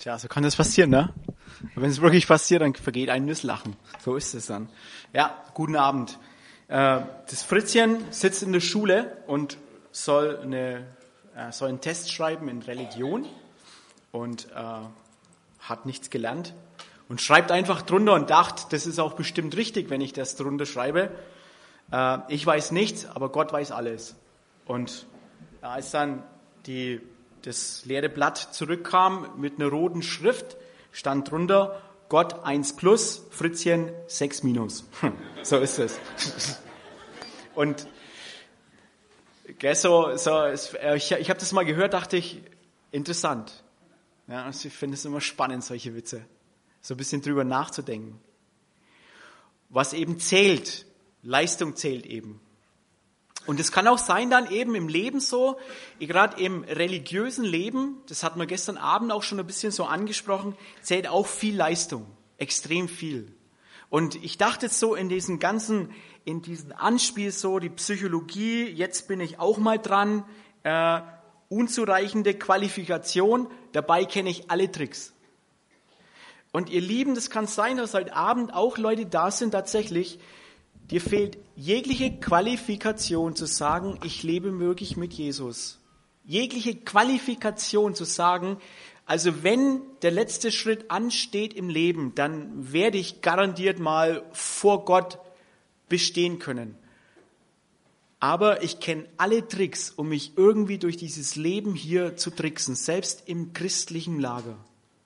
Tja, so kann das passieren, ne? Wenn es wirklich passiert, dann vergeht einem das Lachen. So ist es dann. Ja, guten Abend. Das Fritzchen sitzt in der Schule und soll einen Test schreiben in Religion und hat nichts gelernt und schreibt einfach drunter und dachte, das ist auch bestimmt richtig, wenn ich das drunter schreibe. Ich weiß nichts, aber Gott weiß alles. Und als dann das leere Blatt zurückkam mit einer roten Schrift, stand drunter, Gott 1+, Fritzchen 6-. So ist es. Und ich habe das mal gehört, dachte ich, interessant. Ja, also ich finde es immer spannend, solche Witze. So ein bisschen drüber nachzudenken. Was eben zählt, Leistung zählt eben. Und es kann auch sein dann eben im Leben so, gerade im religiösen Leben, das hatten wir gestern Abend auch schon ein bisschen so angesprochen, zählt auch viel Leistung, extrem viel. Und ich dachte jetzt so in diesen Anspiel so, die Psychologie, jetzt bin ich auch mal dran, unzureichende Qualifikation, dabei kenne ich alle Tricks. Und ihr Lieben, das kann sein, dass heute Abend auch Leute da sind tatsächlich, dir fehlt jegliche Qualifikation zu sagen, ich lebe wirklich mit Jesus. Jegliche Qualifikation zu sagen, also wenn der letzte Schritt ansteht im Leben, dann werde ich garantiert mal vor Gott bestehen können. Aber ich kenne alle Tricks, um mich irgendwie durch dieses Leben hier zu tricksen, selbst im christlichen Lager.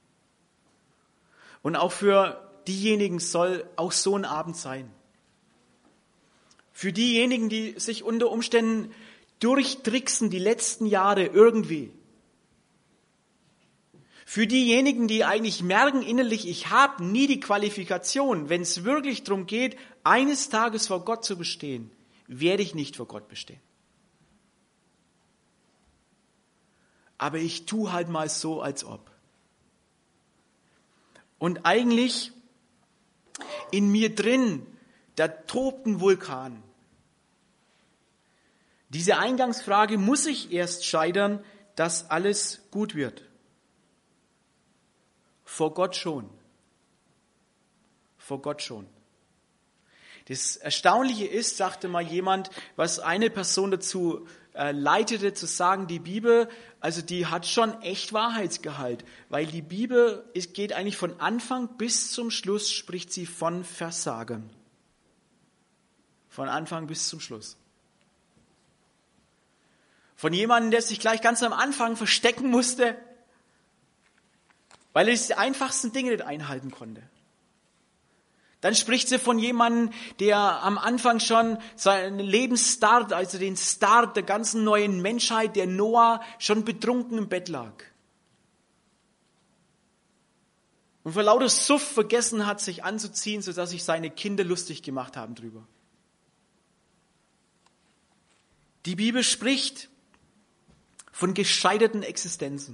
Und auch für diejenigen soll auch so ein Abend sein. Für diejenigen, die sich unter Umständen durchtricksen die letzten Jahre irgendwie. Für diejenigen, die eigentlich merken innerlich, ich habe nie die Qualifikation, wenn es wirklich darum geht, eines Tages vor Gott zu bestehen, werde ich nicht vor Gott bestehen. Aber ich tue halt mal so, als ob. Und eigentlich in mir drin, da tobt ein Vulkan. Diese Eingangsfrage, muss ich erst scheitern, dass alles gut wird? Vor Gott schon. Vor Gott schon. Das Erstaunliche ist, sagte mal jemand, was eine Person dazu leitete, zu sagen, die Bibel, also die hat schon echt Wahrheitsgehalt, weil die Bibel geht eigentlich von Anfang bis zum Schluss, spricht sie von Versagen. Von Anfang bis zum Schluss. Von jemandem, der sich gleich ganz am Anfang verstecken musste, weil er die einfachsten Dinge nicht einhalten konnte. Dann spricht sie von jemandem, der am Anfang schon seinen Lebensstart, also den Start der ganzen neuen Menschheit, der Noah, schon betrunken im Bett lag. Und vor lauter Suff vergessen hat, sich anzuziehen, sodass sich seine Kinder lustig gemacht haben drüber. Die Bibel spricht von gescheiterten Existenzen.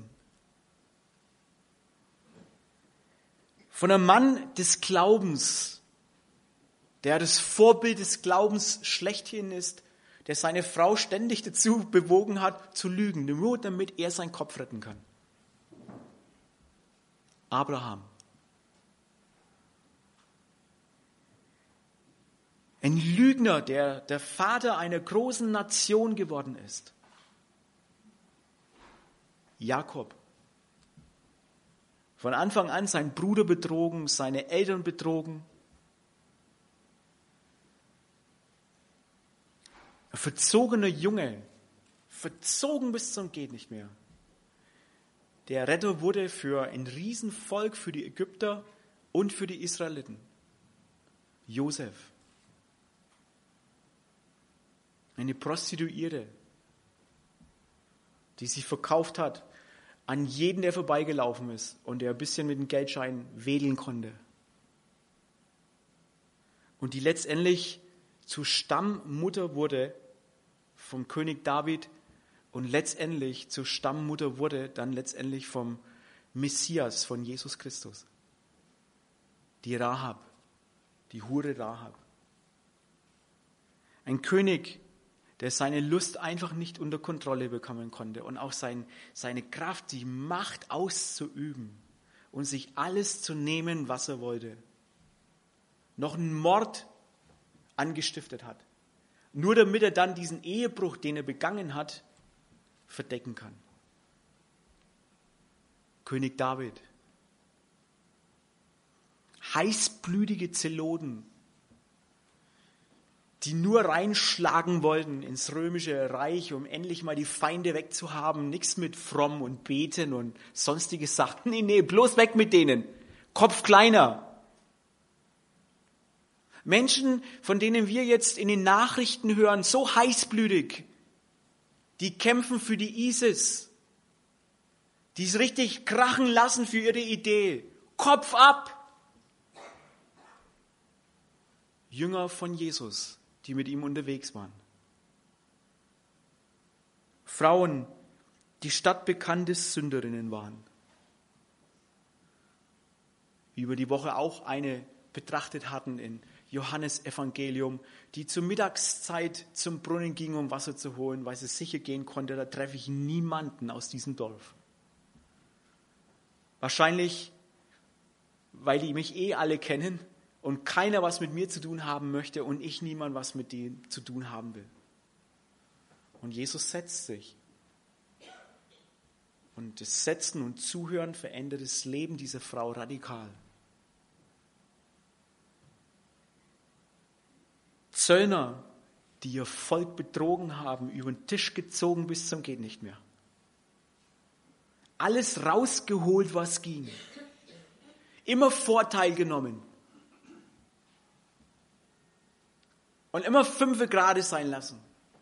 Von einem Mann des Glaubens, der das Vorbild des Glaubens schlechthin ist, der seine Frau ständig dazu bewogen hat, zu lügen, nur damit er seinen Kopf retten kann. Abraham. Ein Lügner, der der Vater einer großen Nation geworden ist. Jakob. Von Anfang an seinen Bruder betrogen, seine Eltern betrogen. Ein verzogener Junge, verzogen bis zum geht nicht mehr. Der Retter wurde für ein Riesenvolk, für die Ägypter und für die Israeliten. Josef. Eine Prostituierte, die sich verkauft hat an jeden, der vorbeigelaufen ist und der ein bisschen mit dem Geldschein wedeln konnte. Und die letztendlich zur Stammmutter wurde vom König David und letztendlich zur Stammmutter wurde dann letztendlich vom Messias, von Jesus Christus. Die Rahab, die Hure Rahab. Ein König, der seine Lust einfach nicht unter Kontrolle bekommen konnte und auch seine Kraft, die Macht auszuüben, und sich alles zu nehmen, was er wollte. Noch einen Mord angestiftet hat. Nur damit er dann diesen Ehebruch, den er begangen hat, verdecken kann. König David. Heißblütige Zeloten, die nur reinschlagen wollten ins römische Reich, um endlich mal die Feinde wegzuhaben. Nichts mit fromm und beten und sonstige Sachen. Nee, bloß weg mit denen. Kopf kleiner. Menschen, von denen wir jetzt in den Nachrichten hören, so heißblütig, die kämpfen für die ISIS, die es richtig krachen lassen für ihre Idee. Kopf ab! Jünger von Jesus, die mit ihm unterwegs waren. Frauen, die stadtbekannte Sünderinnen waren. Wie über die Woche auch eine betrachtet hatten in Johannes Evangelium, die zur Mittagszeit zum Brunnen ging, um Wasser zu holen, weil sie sicher gehen konnte, da treffe ich niemanden aus diesem Dorf. Wahrscheinlich, weil die mich alle kennen und keiner was mit mir zu tun haben möchte und ich niemand was mit denen zu tun haben will. Und Jesus setzt sich. Und das Setzen und Zuhören verändert das Leben dieser Frau radikal. Zöllner, die ihr Volk betrogen haben, über den Tisch gezogen bis zum geht nicht mehr. Alles rausgeholt, was ging. Immer Vorteil genommen. Und immer 5 gerade sein lassen.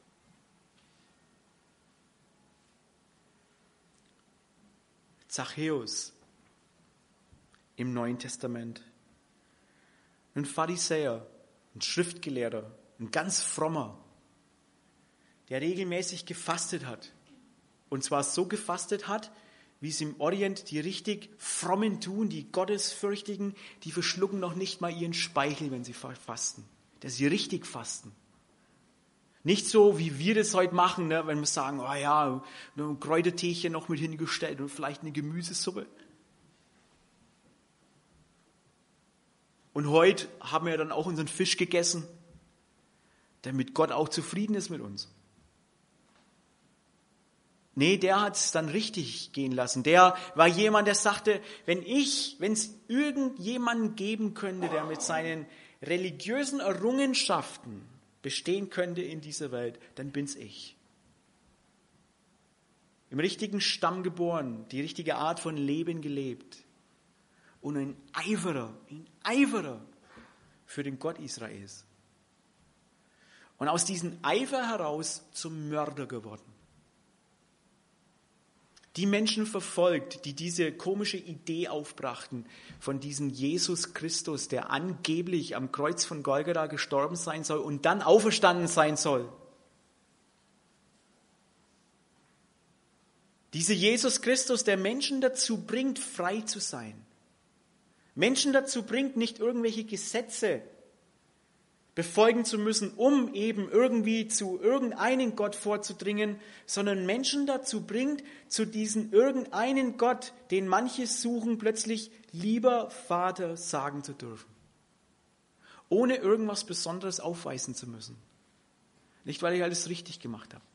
Zachäus im Neuen Testament. Ein Pharisäer, ein Schriftgelehrter, ein ganz frommer, der regelmäßig gefastet hat. Und zwar so gefastet hat, wie es im Orient die richtig frommen tun, die Gottesfürchtigen, die verschlucken noch nicht mal ihren Speichel, wenn sie fasten. Dass sie richtig fasten. Nicht so, wie wir das heute machen, ne, wenn wir sagen, oh ja, ein Kräuterteechen noch mit hingestellt und vielleicht eine Gemüsesuppe. Und heute haben wir dann auch unseren Fisch gegessen, damit Gott auch zufrieden ist mit uns. Nee, der hat es dann richtig gehen lassen. Der war jemand, der sagte, wenn es irgendjemanden geben könnte, der mit seinen religiösen Errungenschaften bestehen könnte in dieser Welt, dann bin's ich. Im richtigen Stamm geboren, die richtige Art von Leben gelebt und ein Eiferer für den Gott Israels. Und aus diesem Eifer heraus zum Mörder geworden. Die Menschen verfolgt, die diese komische Idee aufbrachten von diesem Jesus Christus, der angeblich am Kreuz von Golgatha gestorben sein soll und dann auferstanden sein soll. Dieser Jesus Christus, der Menschen dazu bringt, frei zu sein. Menschen dazu bringt, nicht irgendwelche Gesetze befolgen zu müssen, um eben irgendwie zu irgendeinem Gott vorzudringen, sondern Menschen dazu bringt, zu diesem irgendeinen Gott, den manche suchen, plötzlich lieber Vater sagen zu dürfen. Ohne irgendwas Besonderes aufweisen zu müssen. Nicht, weil ich alles richtig gemacht habe.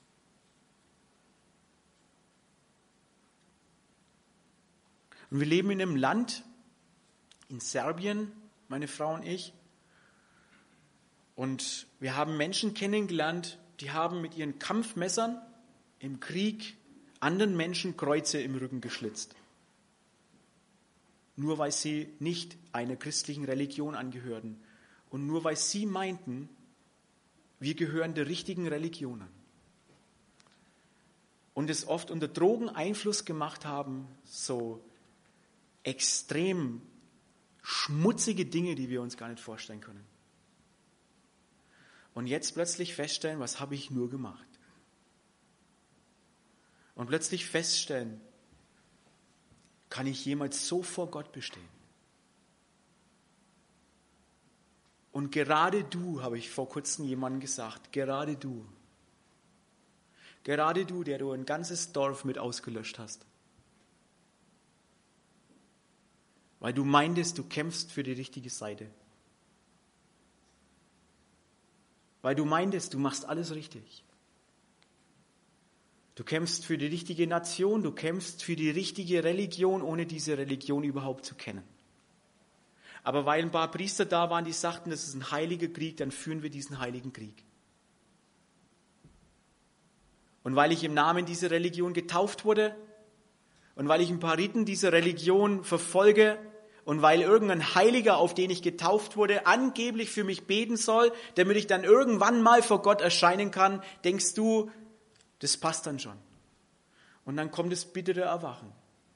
Und wir leben in einem Land, in Serbien, meine Frau und ich, und wir haben Menschen kennengelernt, die haben mit ihren Kampfmessern im Krieg anderen Menschen Kreuze im Rücken geschlitzt. Nur weil sie nicht einer christlichen Religion angehörten und nur weil sie meinten, wir gehören der richtigen Religion an. Und es oft unter Drogeneinfluss gemacht haben, so extrem schmutzige Dinge, die wir uns gar nicht vorstellen können. Und jetzt plötzlich feststellen, was habe ich nur gemacht? Und plötzlich feststellen, kann ich jemals so vor Gott bestehen? Und gerade du, habe ich vor kurzem jemandem gesagt, gerade du, der du ein ganzes Dorf mit ausgelöscht hast. weil du meintest, du kämpfst für die richtige Seite. Weil du meintest, du machst alles richtig. Du kämpfst für die richtige Nation, du kämpfst für die richtige Religion, ohne diese Religion überhaupt zu kennen. Aber weil ein paar Priester da waren, die sagten, das ist ein heiliger Krieg, dann führen wir diesen heiligen Krieg. Und weil ich im Namen dieser Religion getauft wurde und weil ich ein paar Riten dieser Religion verfolge und weil irgendein Heiliger, auf den ich getauft wurde, angeblich für mich beten soll, damit ich dann irgendwann mal vor Gott erscheinen kann, denkst du, das passt dann schon. Und dann kommt das bittere Erwachen.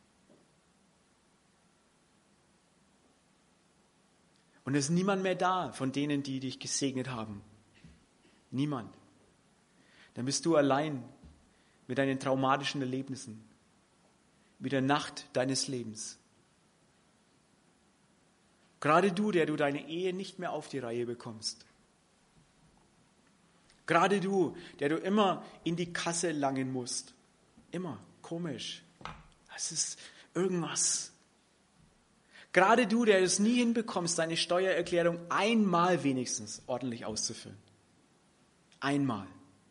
Und es ist niemand mehr da von denen, die dich gesegnet haben. Niemand. Dann bist du allein mit deinen traumatischen Erlebnissen, mit der Nacht deines Lebens. Gerade du, der du deine Ehe nicht mehr auf die Reihe bekommst. Gerade du, der du immer in die Kasse langen musst. Immer. Komisch. Das ist irgendwas. Gerade du, der es nie hinbekommst, deine Steuererklärung einmal wenigstens ordentlich auszufüllen. Einmal.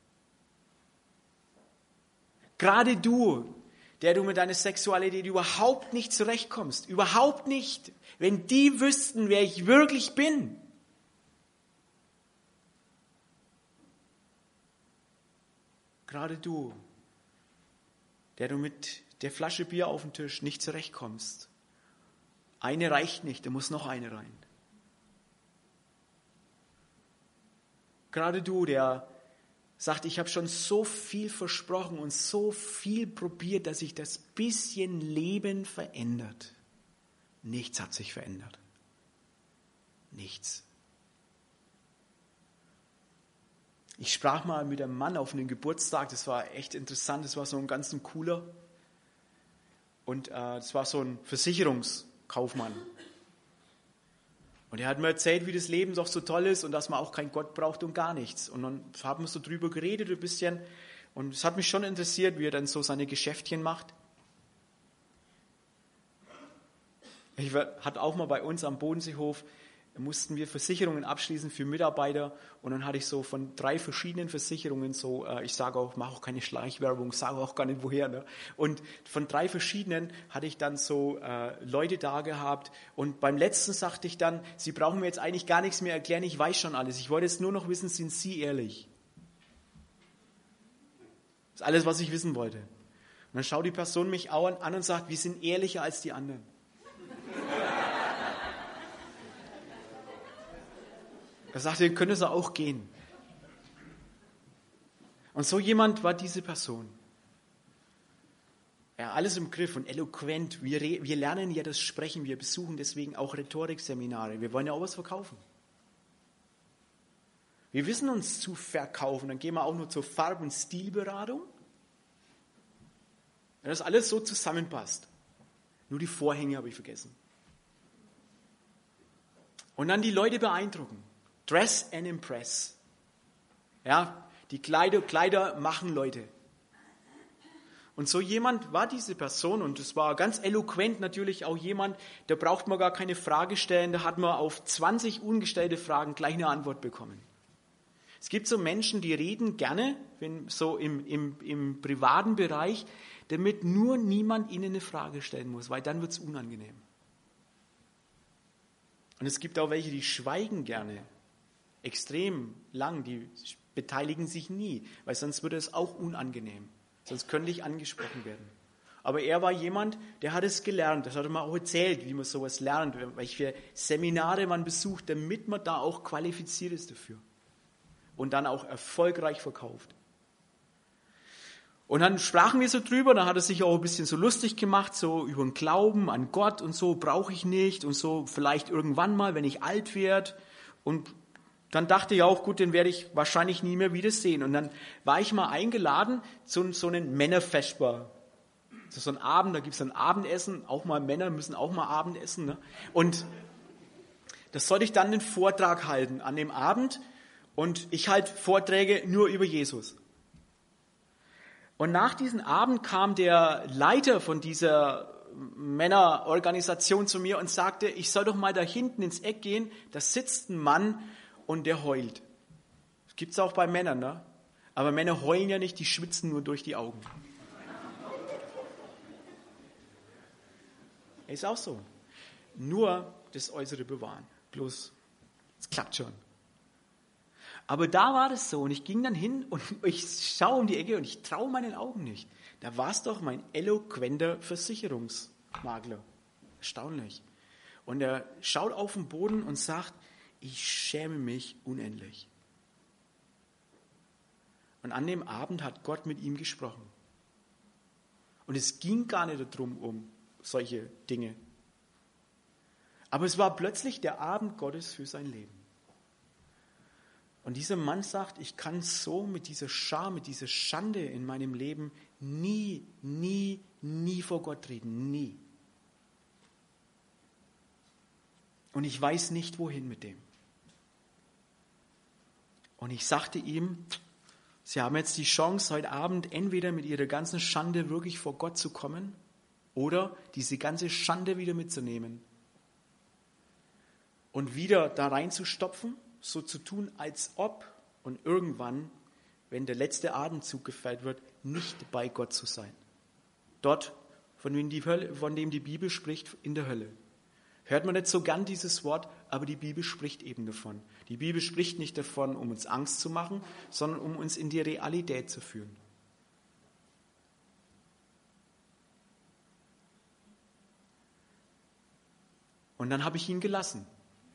Gerade du, der du mit deiner Sexualität überhaupt nicht zurechtkommst. Überhaupt nicht. Wenn die wüssten, wer ich wirklich bin. Gerade du, der du mit der Flasche Bier auf dem Tisch nicht zurechtkommst. Eine reicht nicht, da muss noch eine rein. Gerade du, der sagt, ich habe schon so viel versprochen und so viel probiert, dass sich das bisschen Leben verändert. Nichts hat sich verändert. Nichts. Ich sprach mal mit einem Mann auf einem Geburtstag, das war echt interessant, das war so ein ganz cooler. Und das war so ein Versicherungskaufmann. Und er hat mir erzählt, wie das Leben doch so toll ist und dass man auch keinen Gott braucht und gar nichts. Und dann haben wir so drüber geredet ein bisschen. Und es hat mich schon interessiert, wie er dann so seine Geschäftchen macht. Ich hatte auch mal bei uns am Bodenseehof, mussten wir Versicherungen abschließen für Mitarbeiter. Und dann hatte ich so von 3 verschiedenen Versicherungen so, ich sage auch, mache auch keine Schleichwerbung, sage auch gar nicht woher. Ne? Und von 3 verschiedenen hatte ich dann so Leute da gehabt. Und beim letzten sagte ich dann, Sie brauchen mir jetzt eigentlich gar nichts mehr erklären, ich weiß schon alles. Ich wollte jetzt nur noch wissen, sind Sie ehrlich? Das ist alles, was ich wissen wollte. Und dann schaut die Person mich an und sagt, wir sind ehrlicher als die anderen. Er sagte, ihr könnt es auch gehen. Und so jemand war diese Person. Ja, alles im Griff und eloquent. Wir lernen ja das Sprechen, wir besuchen deswegen auch Rhetorikseminare. Wir wollen ja auch was verkaufen. Wir wissen uns zu verkaufen. Dann gehen wir auch nur zur Farb- und Stilberatung. Wenn das alles so zusammenpasst. Nur die Vorhänge habe ich vergessen. Und dann die Leute beeindrucken. Dress and impress. Ja, die Kleider machen Leute. Und so jemand war diese Person und es war ganz eloquent natürlich auch jemand, da braucht man gar keine Frage stellen, da hat man auf 20 ungestellte Fragen gleich eine Antwort bekommen. Es gibt so Menschen, die reden gerne, wenn so im privaten Bereich, damit nur niemand ihnen eine Frage stellen muss, weil dann wird es unangenehm. Und es gibt auch welche, die schweigen gerne. Extrem lang, die beteiligen sich nie, weil sonst würde es auch unangenehm. Sonst könnte ich angesprochen werden. Aber er war jemand, der hat es gelernt. Das hat er mir auch erzählt, wie man sowas lernt, welche Seminare man besucht, damit man da auch qualifiziert ist dafür. Und dann auch erfolgreich verkauft. Und dann sprachen wir so drüber, dann hat er sich auch ein bisschen so lustig gemacht, so über den Glauben an Gott und so, brauche ich nicht und so, vielleicht irgendwann mal, wenn ich alt werde. Und dann dachte ich auch, gut, den werde ich wahrscheinlich nie mehr wiedersehen. Und dann war ich mal eingeladen zu so einem Männerfesper. So ein Abend, da gibt es ein Abendessen, auch mal Männer müssen auch mal Abendessen. Ne? Und das sollte ich dann einen Vortrag halten an dem Abend. Und ich halte Vorträge nur über Jesus. Und nach diesem Abend kam der Leiter von dieser Männerorganisation zu mir und sagte, ich soll doch mal da hinten ins Eck gehen, da sitzt ein Mann und der heult. Das gibt's auch bei Männern, ne? Aber Männer heulen ja nicht, die schwitzen nur durch die Augen. Ist auch so. Nur das Äußere bewahren. Bloß, es klappt schon. Aber da war das so und ich ging dann hin und ich schaue um die Ecke und ich traue meinen Augen nicht. Da war es doch mein eloquenter Versicherungsmakler. Erstaunlich. Und er schaut auf den Boden und sagt, ich schäme mich unendlich. Und an dem Abend hat Gott mit ihm gesprochen. Und es ging gar nicht darum, um solche Dinge. Aber es war plötzlich der Abend Gottes für sein Leben. Und dieser Mann sagt, ich kann so mit dieser Scham, mit dieser Schande in meinem Leben nie vor Gott treten. Nie. Und ich weiß nicht, wohin mit dem. Und ich sagte ihm, Sie haben jetzt die Chance, heute Abend entweder mit Ihrer ganzen Schande wirklich vor Gott zu kommen oder diese ganze Schande wieder mitzunehmen und wieder da reinzustopfen, so zu tun, als ob und irgendwann, wenn der letzte Atemzug gefällt wird, nicht bei Gott zu sein. Dort, von dem die Bibel spricht, in der Hölle. Hört man nicht so gern dieses Wort, aber die Bibel spricht eben davon. Die Bibel spricht nicht davon, um uns Angst zu machen, sondern um uns in die Realität zu führen. Und dann habe ich ihn gelassen.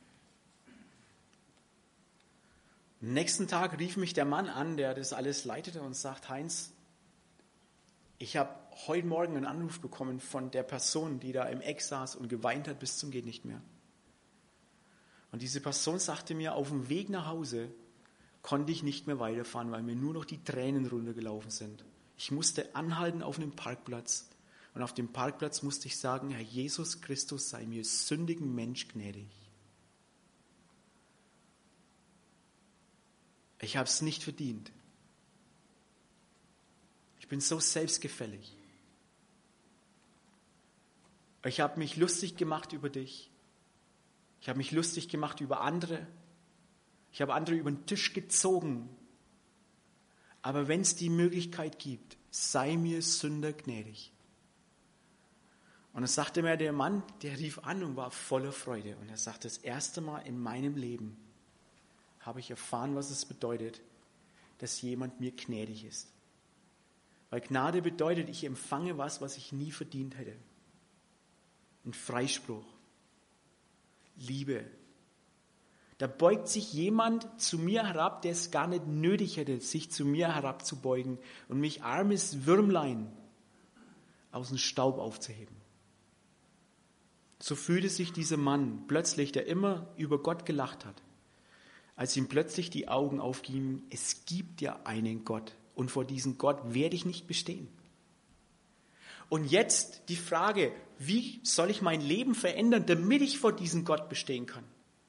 Am nächsten Tag rief mich der Mann an, der das alles leitete und sagt, Heinz, ich habe heute Morgen einen Anruf bekommen von der Person, die da im Eck saß und geweint hat bis zum geht nicht mehr. Und diese Person sagte mir, auf dem Weg nach Hause konnte ich nicht mehr weiterfahren, weil mir nur noch die Tränen runtergelaufen sind. Ich musste anhalten auf einem Parkplatz und auf dem Parkplatz musste ich sagen, Herr Jesus Christus, sei mir sündigen Mensch gnädig. Ich habe es nicht verdient. Ich bin so selbstgefällig. Ich habe mich lustig gemacht über dich. Ich habe mich lustig gemacht über andere. Ich habe andere über den Tisch gezogen. Aber wenn es die Möglichkeit gibt, sei mir Sünder gnädig. Und dann sagte mir der Mann, der rief an und war voller Freude. Und er sagt, das erste Mal in meinem Leben habe ich erfahren, was es bedeutet, dass jemand mir gnädig ist. Weil Gnade bedeutet, ich empfange was ich nie verdient hätte. Ein Freispruch. Liebe. Da beugt sich jemand zu mir herab, der es gar nicht nötig hätte, sich zu mir herabzubeugen und mich armes Würmlein aus dem Staub aufzuheben. So fühlte sich dieser Mann plötzlich, der immer über Gott gelacht hat, als ihm plötzlich die Augen aufgingen, es gibt ja einen Gott. Und vor diesem Gott werde ich nicht bestehen. Und jetzt die Frage, wie soll ich mein Leben verändern, damit ich vor diesem Gott bestehen kann?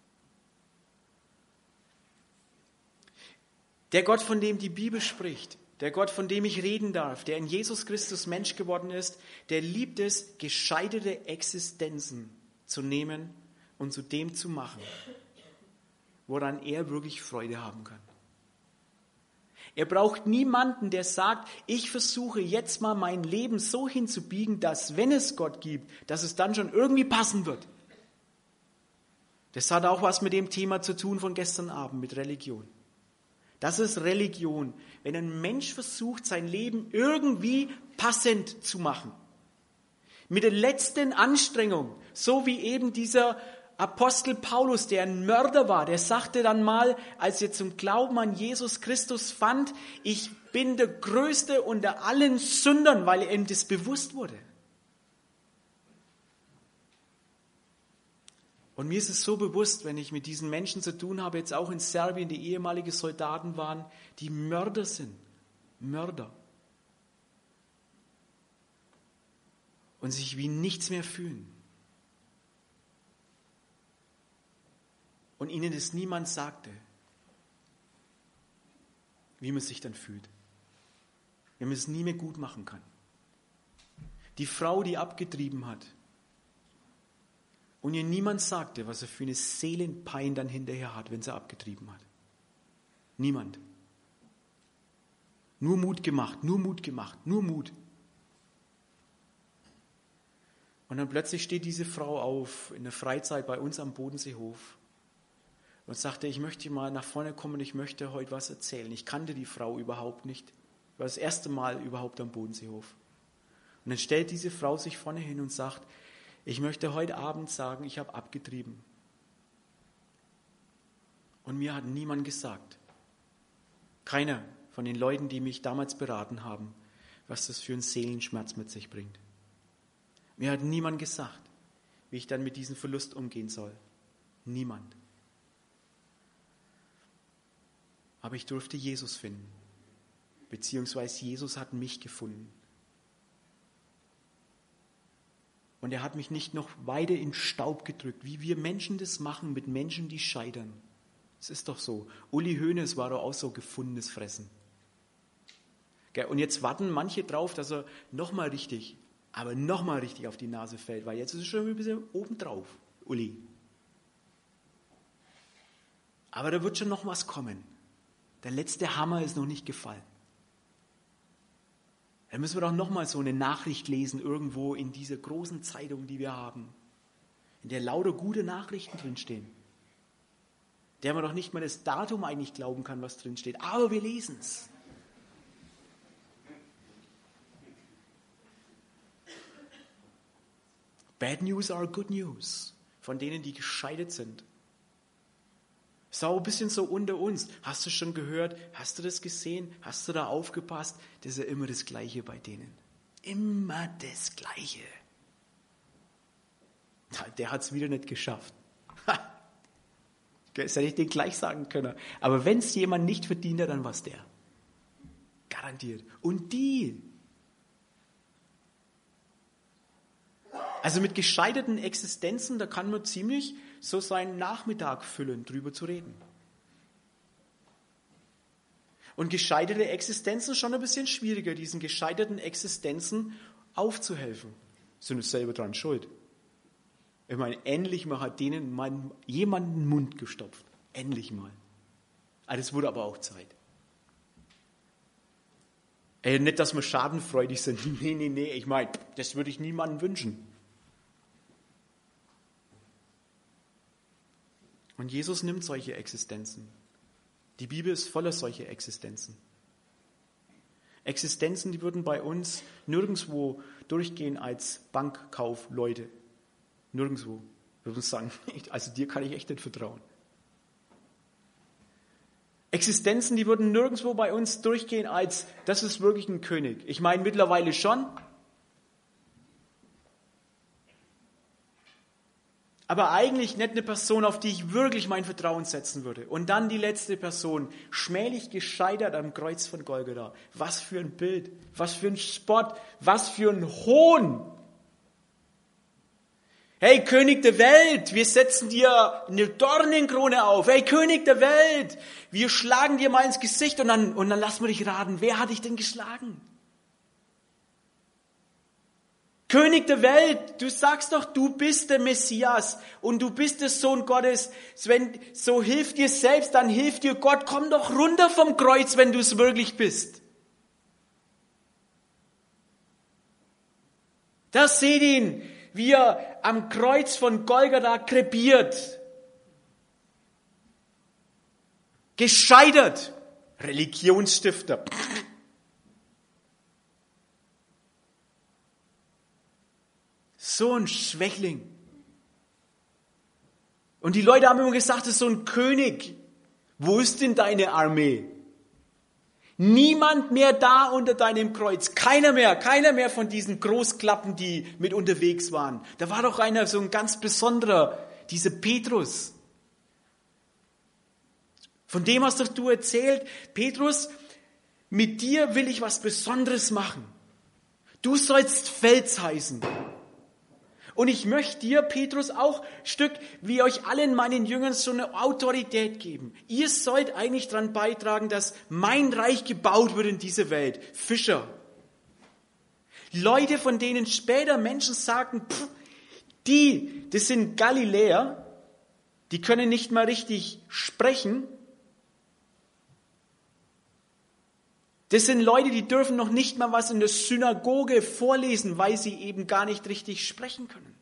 Der Gott, von dem die Bibel spricht, der Gott, von dem ich reden darf, der in Jesus Christus Mensch geworden ist, der liebt es, gescheiterte Existenzen zu nehmen und zu dem zu machen, woran er wirklich Freude haben kann. Er braucht niemanden, der sagt, ich versuche jetzt mal mein Leben so hinzubiegen, dass wenn es Gott gibt, dass es dann schon irgendwie passen wird. Das hat auch was mit dem Thema zu tun von gestern Abend, mit Religion. Das ist Religion, wenn ein Mensch versucht, sein Leben irgendwie passend zu machen. Mit der letzten Anstrengung, so wie eben dieser Apostel Paulus, der ein Mörder war, der sagte dann mal, als er zum Glauben an Jesus Christus fand, ich bin der Größte unter allen Sündern, weil ihm das bewusst wurde. Und mir ist es so bewusst, wenn ich mit diesen Menschen zu tun habe, jetzt auch in Serbien, die ehemalige Soldaten waren, die Mörder sind. Mörder. Und sich wie nichts mehr fühlen. Und ihnen das niemand sagte, wie man sich dann fühlt. Wenn man es nie mehr gut machen kann. Die Frau, die abgetrieben hat. Und ihr niemand sagte, was er für eine Seelenpein dann hinterher hat, wenn sie abgetrieben hat. Niemand. Nur Mut gemacht, nur Mut gemacht, nur Mut. Und dann plötzlich steht diese Frau auf in der Freizeit bei uns am Bodenseehof und sagte, ich möchte mal nach vorne kommen und ich möchte heute was erzählen. Ich kannte die Frau überhaupt nicht. Ich war das erste Mal überhaupt am Bodenseehof. Und dann stellt diese Frau sich vorne hin und sagt, ich möchte heute Abend sagen, ich habe abgetrieben. Und mir hat niemand gesagt, keiner von den Leuten, die mich damals beraten haben, was das für einen Seelenschmerz mit sich bringt. Mir hat niemand gesagt, wie ich dann mit diesem Verlust umgehen soll. Niemand. Aber ich durfte Jesus finden, beziehungsweise Jesus hat mich gefunden. Und er hat mich nicht noch weiter in Staub gedrückt, wie wir Menschen das machen mit Menschen, die scheitern. Es ist doch so. Uli Hoeneß war doch auch so gefundenes Fressen. Und jetzt warten manche drauf, dass er nochmal richtig auf die Nase fällt, weil jetzt ist er schon ein bisschen obendrauf, Uli. Aber da wird schon noch was kommen. Der letzte Hammer ist noch nicht gefallen. Da müssen wir doch nochmal so eine Nachricht lesen, irgendwo in dieser großen Zeitung, die wir haben, in der lauter gute Nachrichten drinstehen. Der man doch nicht mal das Datum eigentlich glauben kann, was drinsteht. Aber wir lesen es. Bad news are good news. Von denen, die gescheitert sind. Ist auch ein bisschen so unter uns. Hast du schon gehört? Hast du das gesehen? Hast du da aufgepasst? Das ist ja immer das Gleiche bei denen. Immer das Gleiche. Der hat es wieder nicht geschafft. Das hätte ich den gleich sagen können. Aber wenn es jemand nicht verdient hat, dann war es der. Garantiert. Und die. Also mit gescheiterten Existenzen, da kann man ziemlich so seinen Nachmittag füllen, drüber zu reden. Und gescheiterte Existenzen schon ein bisschen schwieriger, diesen gescheiterten Existenzen aufzuhelfen. Sind es selber dran schuld. Ich meine, endlich mal hat denen mal jemand den Mund gestopft. Endlich mal. Das wurde aber auch Zeit. Nicht, dass wir schadenfreudig sind. Nee. Ich meine, das würde ich niemandem wünschen. Und Jesus nimmt solche Existenzen. Die Bibel ist voller solcher Existenzen. Existenzen, die würden bei uns nirgendwo durchgehen als Bankkaufleute. Nirgendwo. Wir würden sagen, also dir kann ich echt nicht vertrauen. Existenzen, die würden nirgendwo bei uns durchgehen als, das ist wirklich ein König. Ich meine mittlerweile schon. Aber eigentlich nicht eine Person, auf die ich wirklich mein Vertrauen setzen würde. Und dann die letzte Person, schmählich gescheitert am Kreuz von Golgatha. Was für ein Bild, was für ein Spott, was für ein Hohn. Hey König der Welt, wir setzen dir eine Dornenkrone auf. Hey König der Welt, wir schlagen dir mal ins Gesicht und dann lassen wir dich raten, wer hat dich denn geschlagen? König der Welt, du sagst doch, du bist der Messias und du bist der Sohn Gottes. Wenn so hilft dir selbst, dann hilft dir Gott. Komm doch runter vom Kreuz, wenn du es wirklich bist. Da seht ihn, wie er am Kreuz von Golgatha krepiert. Gescheitert. Religionsstifter. So ein Schwächling. Und die Leute haben immer gesagt, das ist so ein König. Wo ist denn deine Armee? Niemand mehr da unter deinem Kreuz. Keiner mehr von diesen Großklappen, die mit unterwegs waren. Da war doch einer, so ein ganz besonderer, dieser Petrus. Von dem hast doch du erzählt, Petrus, mit dir will ich was Besonderes machen. Du sollst Fels heißen. Und ich möchte dir, Petrus, auch ein Stück, wie euch allen meinen Jüngern, so eine Autorität geben. Ihr sollt eigentlich daran beitragen, dass mein Reich gebaut wird in dieser Welt. Fischer. Leute, von denen später Menschen sagten, das sind Galiläer, die können nicht mal richtig sprechen. Das sind Leute, die dürfen noch nicht mal was in der Synagoge vorlesen, weil sie eben gar nicht richtig sprechen können.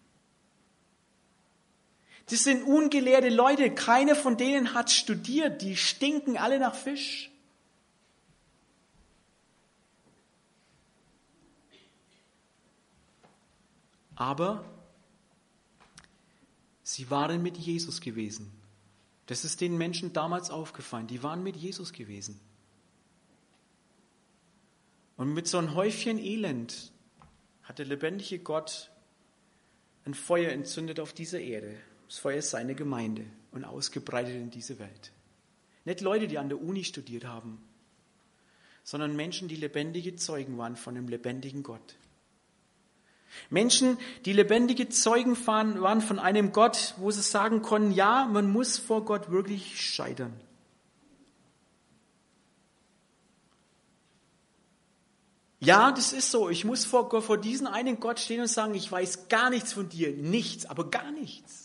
Das sind ungelehrte Leute, keiner von denen hat studiert, die stinken alle nach Fisch. Aber sie waren mit Jesus gewesen. Das ist den Menschen damals aufgefallen. Die waren mit Jesus gewesen. Und mit so einem Häufchen Elend hat der lebendige Gott ein Feuer entzündet auf dieser Erde. Das Feuer ist seine Gemeinde und ausgebreitet in diese Welt. Nicht Leute, die an der Uni studiert haben, sondern Menschen, die lebendige Zeugen waren von dem lebendigen Gott. Menschen, die lebendige Zeugen waren von einem Gott, wo sie sagen konnten, ja, man muss vor Gott wirklich scheitern. Ja, das ist so. Ich muss vor diesem einen Gott stehen und sagen, ich weiß gar nichts von dir. Nichts, aber gar nichts.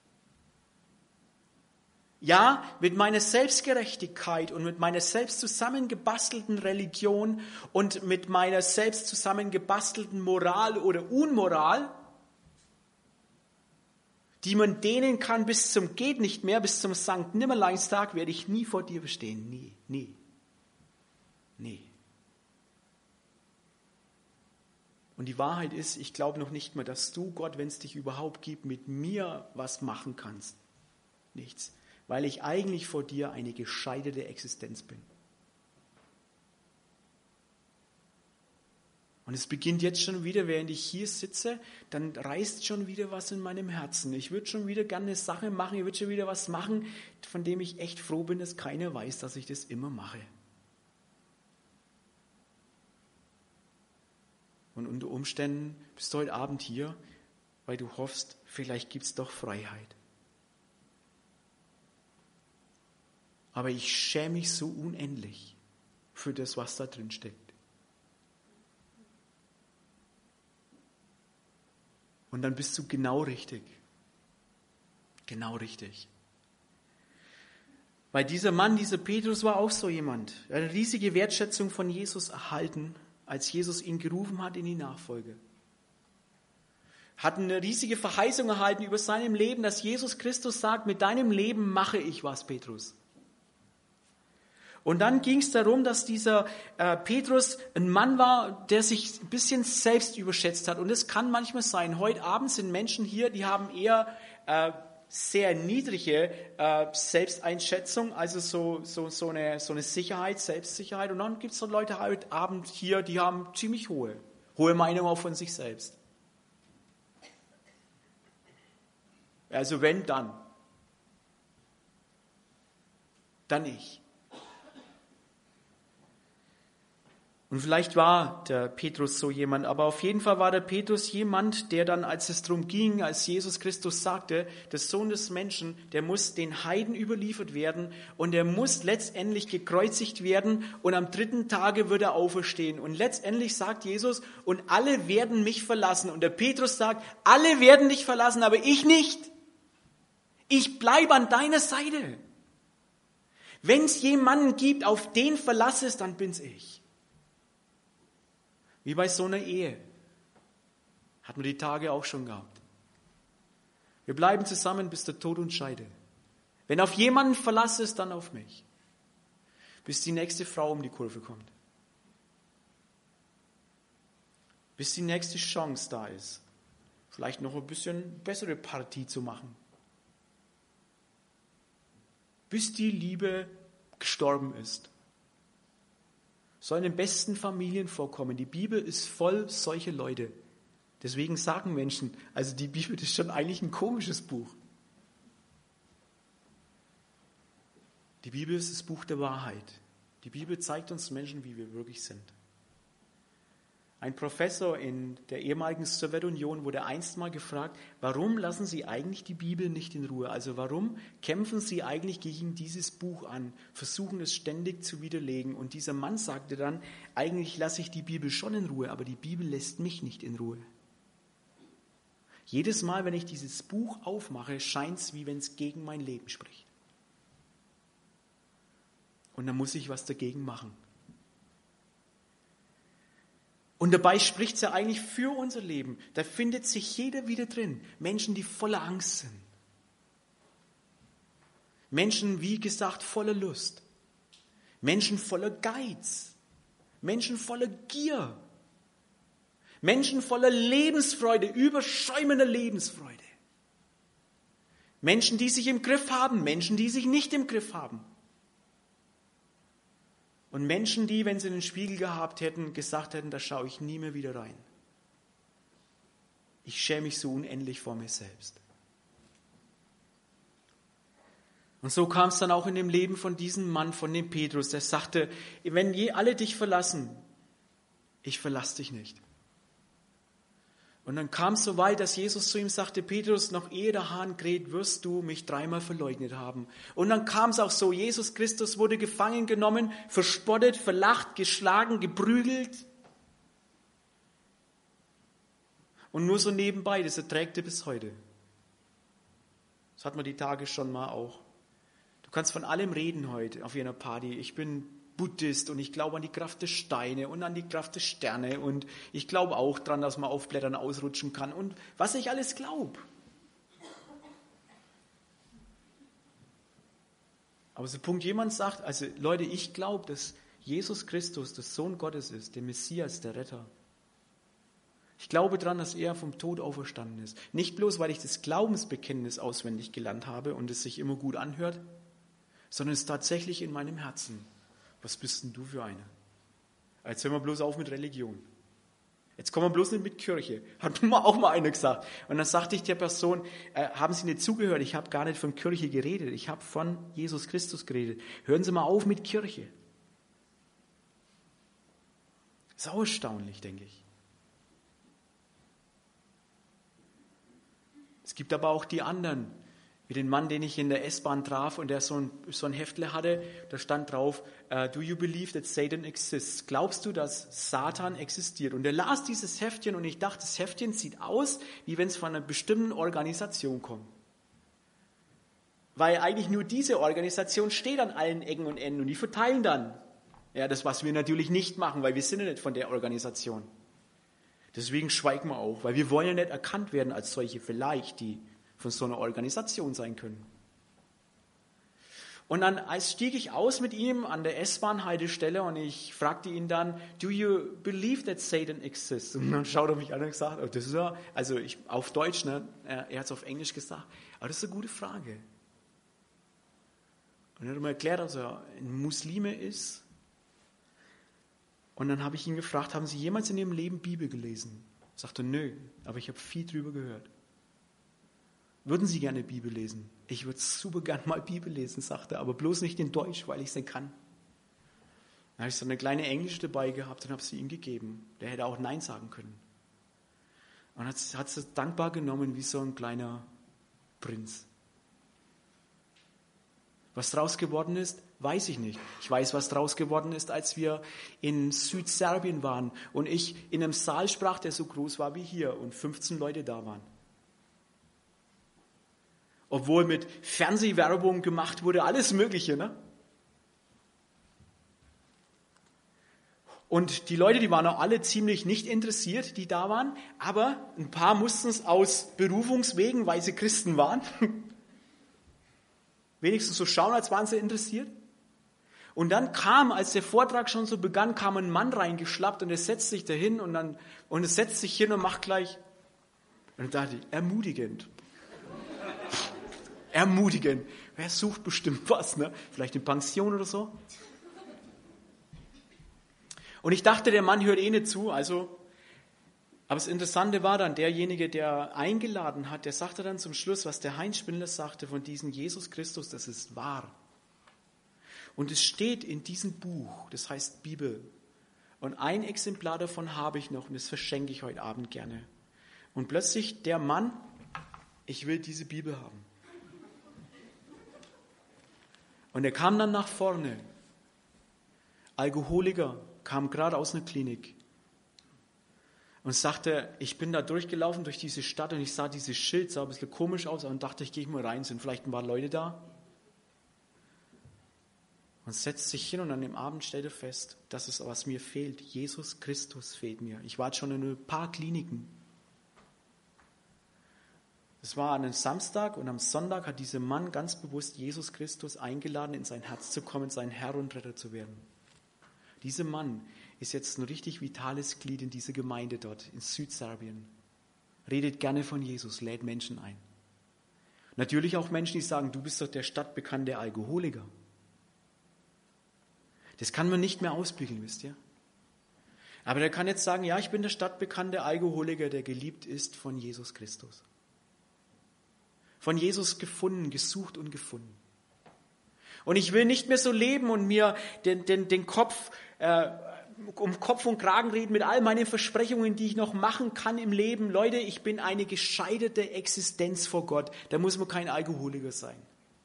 Ja, mit meiner Selbstgerechtigkeit und mit meiner selbst zusammengebastelten Religion und mit meiner selbst zusammengebastelten Moral oder Unmoral, die man dehnen kann bis zum geht nicht mehr, bis zum Sankt Nimmerleinstag, werde ich nie vor dir bestehen. Nie. Und die Wahrheit ist, ich glaube noch nicht mal, dass du, Gott, wenn es dich überhaupt gibt, mit mir was machen kannst. Nichts. Weil ich eigentlich vor dir eine gescheiterte Existenz bin. Und es beginnt jetzt schon wieder, während ich hier sitze, dann reißt schon wieder was in meinem Herzen. Ich würde schon wieder gerne eine Sache machen, ich würde schon wieder was machen, von dem ich echt froh bin, dass keiner weiß, dass ich das immer mache. Und unter Umständen bist du heute Abend hier, weil du hoffst, vielleicht gibt es doch Freiheit. Aber ich schäme mich so unendlich für das, was da drin steckt. Und dann bist du genau richtig. Genau richtig. Weil dieser Mann, dieser Petrus war auch so jemand. Er hat eine riesige Wertschätzung von Jesus erhalten, als Jesus ihn gerufen hat in die Nachfolge. Hat eine riesige Verheißung erhalten über seinem Leben, dass Jesus Christus sagt, mit deinem Leben mache ich was, Petrus. Und dann ging es darum, dass dieser Petrus ein Mann war, der sich ein bisschen selbst überschätzt hat. Und es kann manchmal sein, heute Abend sind Menschen hier, die haben eher sehr niedrige Selbsteinschätzung, also so eine Sicherheit, Selbstsicherheit. Und dann gibt es so Leute heute Abend hier, die haben ziemlich hohe Meinung auch von sich selbst. Also wenn, dann ich. Und vielleicht war der Petrus so jemand, aber auf jeden Fall war der Petrus jemand, der dann, als es darum ging, als Jesus Christus sagte, der Sohn des Menschen, der muss den Heiden überliefert werden und er muss letztendlich gekreuzigt werden und am 3. Tage wird er auferstehen. Und letztendlich sagt Jesus, und alle werden mich verlassen. Und der Petrus sagt, alle werden dich verlassen, aber ich nicht. Ich bleibe an deiner Seite. Wenn es jemanden gibt, auf den verlassest, dann bin's ich. Wie bei so einer Ehe. Hatten wir die Tage auch schon gehabt. Wir bleiben zusammen, bis der Tod uns scheidet. Wenn auf jemanden Verlass ist, dann auf mich. Bis die nächste Frau um die Kurve kommt. Bis die nächste Chance da ist. Vielleicht noch ein bisschen bessere Partie zu machen. Bis die Liebe gestorben ist. Soll in den besten Familien vorkommen. Die Bibel ist voll solcher Leute. Deswegen sagen Menschen, also die Bibel ist schon eigentlich ein komisches Buch. Die Bibel ist das Buch der Wahrheit. Die Bibel zeigt uns Menschen, wie wir wirklich sind. Ein Professor in der ehemaligen Sowjetunion wurde einst mal gefragt, warum lassen Sie eigentlich die Bibel nicht in Ruhe? Also warum kämpfen Sie eigentlich gegen dieses Buch an, versuchen es ständig zu widerlegen? Und dieser Mann sagte dann, eigentlich lasse ich die Bibel schon in Ruhe, aber die Bibel lässt mich nicht in Ruhe. Jedes Mal, wenn ich dieses Buch aufmache, scheint es, wie wenn es gegen mein Leben spricht. Und dann muss ich was dagegen machen. Und dabei spricht es ja eigentlich für unser Leben. Da findet sich jeder wieder drin. Menschen, die voller Angst sind. Menschen, wie gesagt, voller Lust. Menschen voller Geiz. Menschen voller Gier. Menschen voller Lebensfreude, überschäumender Lebensfreude. Menschen, die sich im Griff haben, Menschen, die sich nicht im Griff haben. Und Menschen, die, wenn sie einen Spiegel gehabt hätten, gesagt hätten, da schaue ich nie mehr wieder rein. Ich schäme mich so unendlich vor mir selbst. Und so kam es dann auch in dem Leben von diesem Mann, von dem Petrus, der sagte, wenn alle dich verlassen, ich verlasse dich nicht. Und dann kam es so weit, dass Jesus zu ihm sagte, Petrus, noch ehe der Hahn kräht, wirst du mich 3-mal verleugnet haben. Und dann kam es auch so, Jesus Christus wurde gefangen genommen, verspottet, verlacht, geschlagen, geprügelt. Und nur so nebenbei, das erträgt er bis heute. Das hat man die Tage schon mal auch. Du kannst von allem reden heute auf einer Party. Ich bin Buddhist und ich glaube an die Kraft der Steine und an die Kraft der Sterne und ich glaube auch dran, dass man auf Blättern ausrutschen kann und was ich alles glaube. Aber so Punkt, jemand sagt, also Leute, ich glaube, dass Jesus Christus der Sohn Gottes ist, der Messias, der Retter. Ich glaube daran, dass er vom Tod auferstanden ist. Nicht bloß, weil ich das Glaubensbekenntnis auswendig gelernt habe und es sich immer gut anhört, sondern es ist tatsächlich in meinem Herzen. Was bist denn du für einer? Jetzt hören wir bloß auf mit Religion. Jetzt kommen wir bloß nicht mit Kirche. Hat mir auch mal einer gesagt. Und dann sagte ich der Person, haben Sie nicht zugehört? Ich habe gar nicht von Kirche geredet. Ich habe von Jesus Christus geredet. Hören Sie mal auf mit Kirche. Ist auch erstaunlich, denke ich. Es gibt aber auch die anderen. Wie den Mann, den ich in der S-Bahn traf und der so ein Heftle hatte, da stand drauf, do you believe that Satan exists? Glaubst du, dass Satan existiert? Und er las dieses Heftchen und ich dachte, das Heftchen sieht aus, wie wenn es von einer bestimmten Organisation kommt. Weil eigentlich nur diese Organisation steht an allen Ecken und Enden und die verteilen dann. Ja, das, was wir natürlich nicht machen, weil wir sind ja nicht von der Organisation. Deswegen schweigen wir auch, weil wir wollen ja nicht erkannt werden als solche vielleicht, die von so einer Organisation sein können. Und dann stieg ich aus mit ihm an der S-Bahn-Haltestelle und ich fragte ihn dann, do you believe that Satan exists? Und dann schaut er mich an und gesagt, oh, das ist ja, also ich, auf Deutsch, ne, er hat es auf Englisch gesagt, aber das ist eine gute Frage. Und er hat mir erklärt, dass er ein Muslime ist. Und dann habe ich ihn gefragt, haben Sie jemals in Ihrem Leben Bibel gelesen? Er sagte, nö, aber ich habe viel drüber gehört. Würden Sie gerne Bibel lesen? Ich würde super gern mal Bibel lesen, sagte er, aber bloß nicht in Deutsch, weil ich es nicht kann. Dann habe ich so eine kleine Englische dabei gehabt und habe sie ihm gegeben. Der hätte auch Nein sagen können. Und hat es dankbar genommen wie so ein kleiner Prinz. Was draus geworden ist, weiß ich nicht. Ich weiß, was draus geworden ist, als wir in Südserbien waren und ich in einem Saal sprach, der so groß war wie hier und 15 Leute da waren. Obwohl mit Fernsehwerbung gemacht wurde, alles Mögliche, ne? Und die Leute, die waren auch alle ziemlich nicht interessiert, die da waren, aber ein paar mussten es aus Berufungswegen, weil sie Christen waren, wenigstens so schauen, als waren sie interessiert. Und dann kam, als der Vortrag schon so begann, kam ein Mann reingeschlappt und er setzt sich dahin und es setzt sich hin und macht gleich, und da dachte ich, ermutigend. Ermutigen. Wer sucht bestimmt was, ne? Vielleicht eine Pension oder so. Und ich dachte, der Mann hört eh nicht zu, also. Aber das Interessante war dann, derjenige, der eingeladen hat, der sagte dann zum Schluss, was der Heinz Spindler sagte von diesem Jesus Christus, das ist wahr. Und es steht in diesem Buch, das heißt Bibel, Und ein Exemplar davon habe ich noch und das verschenke ich heute Abend gerne. Und plötzlich der Mann, ich will diese Bibel haben. Und er kam dann nach vorne. Alkoholiker, kam gerade aus einer Klinik. Und sagte, ich bin da durchgelaufen durch diese Stadt und ich sah dieses Schild, sah ein bisschen komisch aus und dachte, ich gehe mal rein, sind vielleicht ein paar Leute da. Und setzt sich hin und an dem Abend stellt er fest, das ist, was mir fehlt. Jesus Christus fehlt mir. Ich war schon in ein paar Kliniken. Es war an einem Samstag und am Sonntag hat dieser Mann ganz bewusst Jesus Christus eingeladen, in sein Herz zu kommen, sein Herr und Retter zu werden. Dieser Mann ist jetzt ein richtig vitales Glied in dieser Gemeinde dort in Südserbien. Redet gerne von Jesus, lädt Menschen ein. Natürlich auch Menschen, die sagen, du bist doch der stadtbekannte Alkoholiker. Das kann man nicht mehr ausbügeln, wisst ihr. Aber der kann jetzt sagen, ja, ich bin der stadtbekannte Alkoholiker, der geliebt ist von Jesus Christus. Von Jesus gefunden, gesucht und gefunden. Und ich will nicht mehr so leben und mir den Kopf um Kopf und Kragen reden mit all meinen Versprechungen, die ich noch machen kann im Leben. Leute, ich bin eine gescheiterte Existenz vor Gott. Da muss man kein Alkoholiker sein.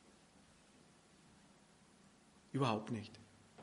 Überhaupt nicht.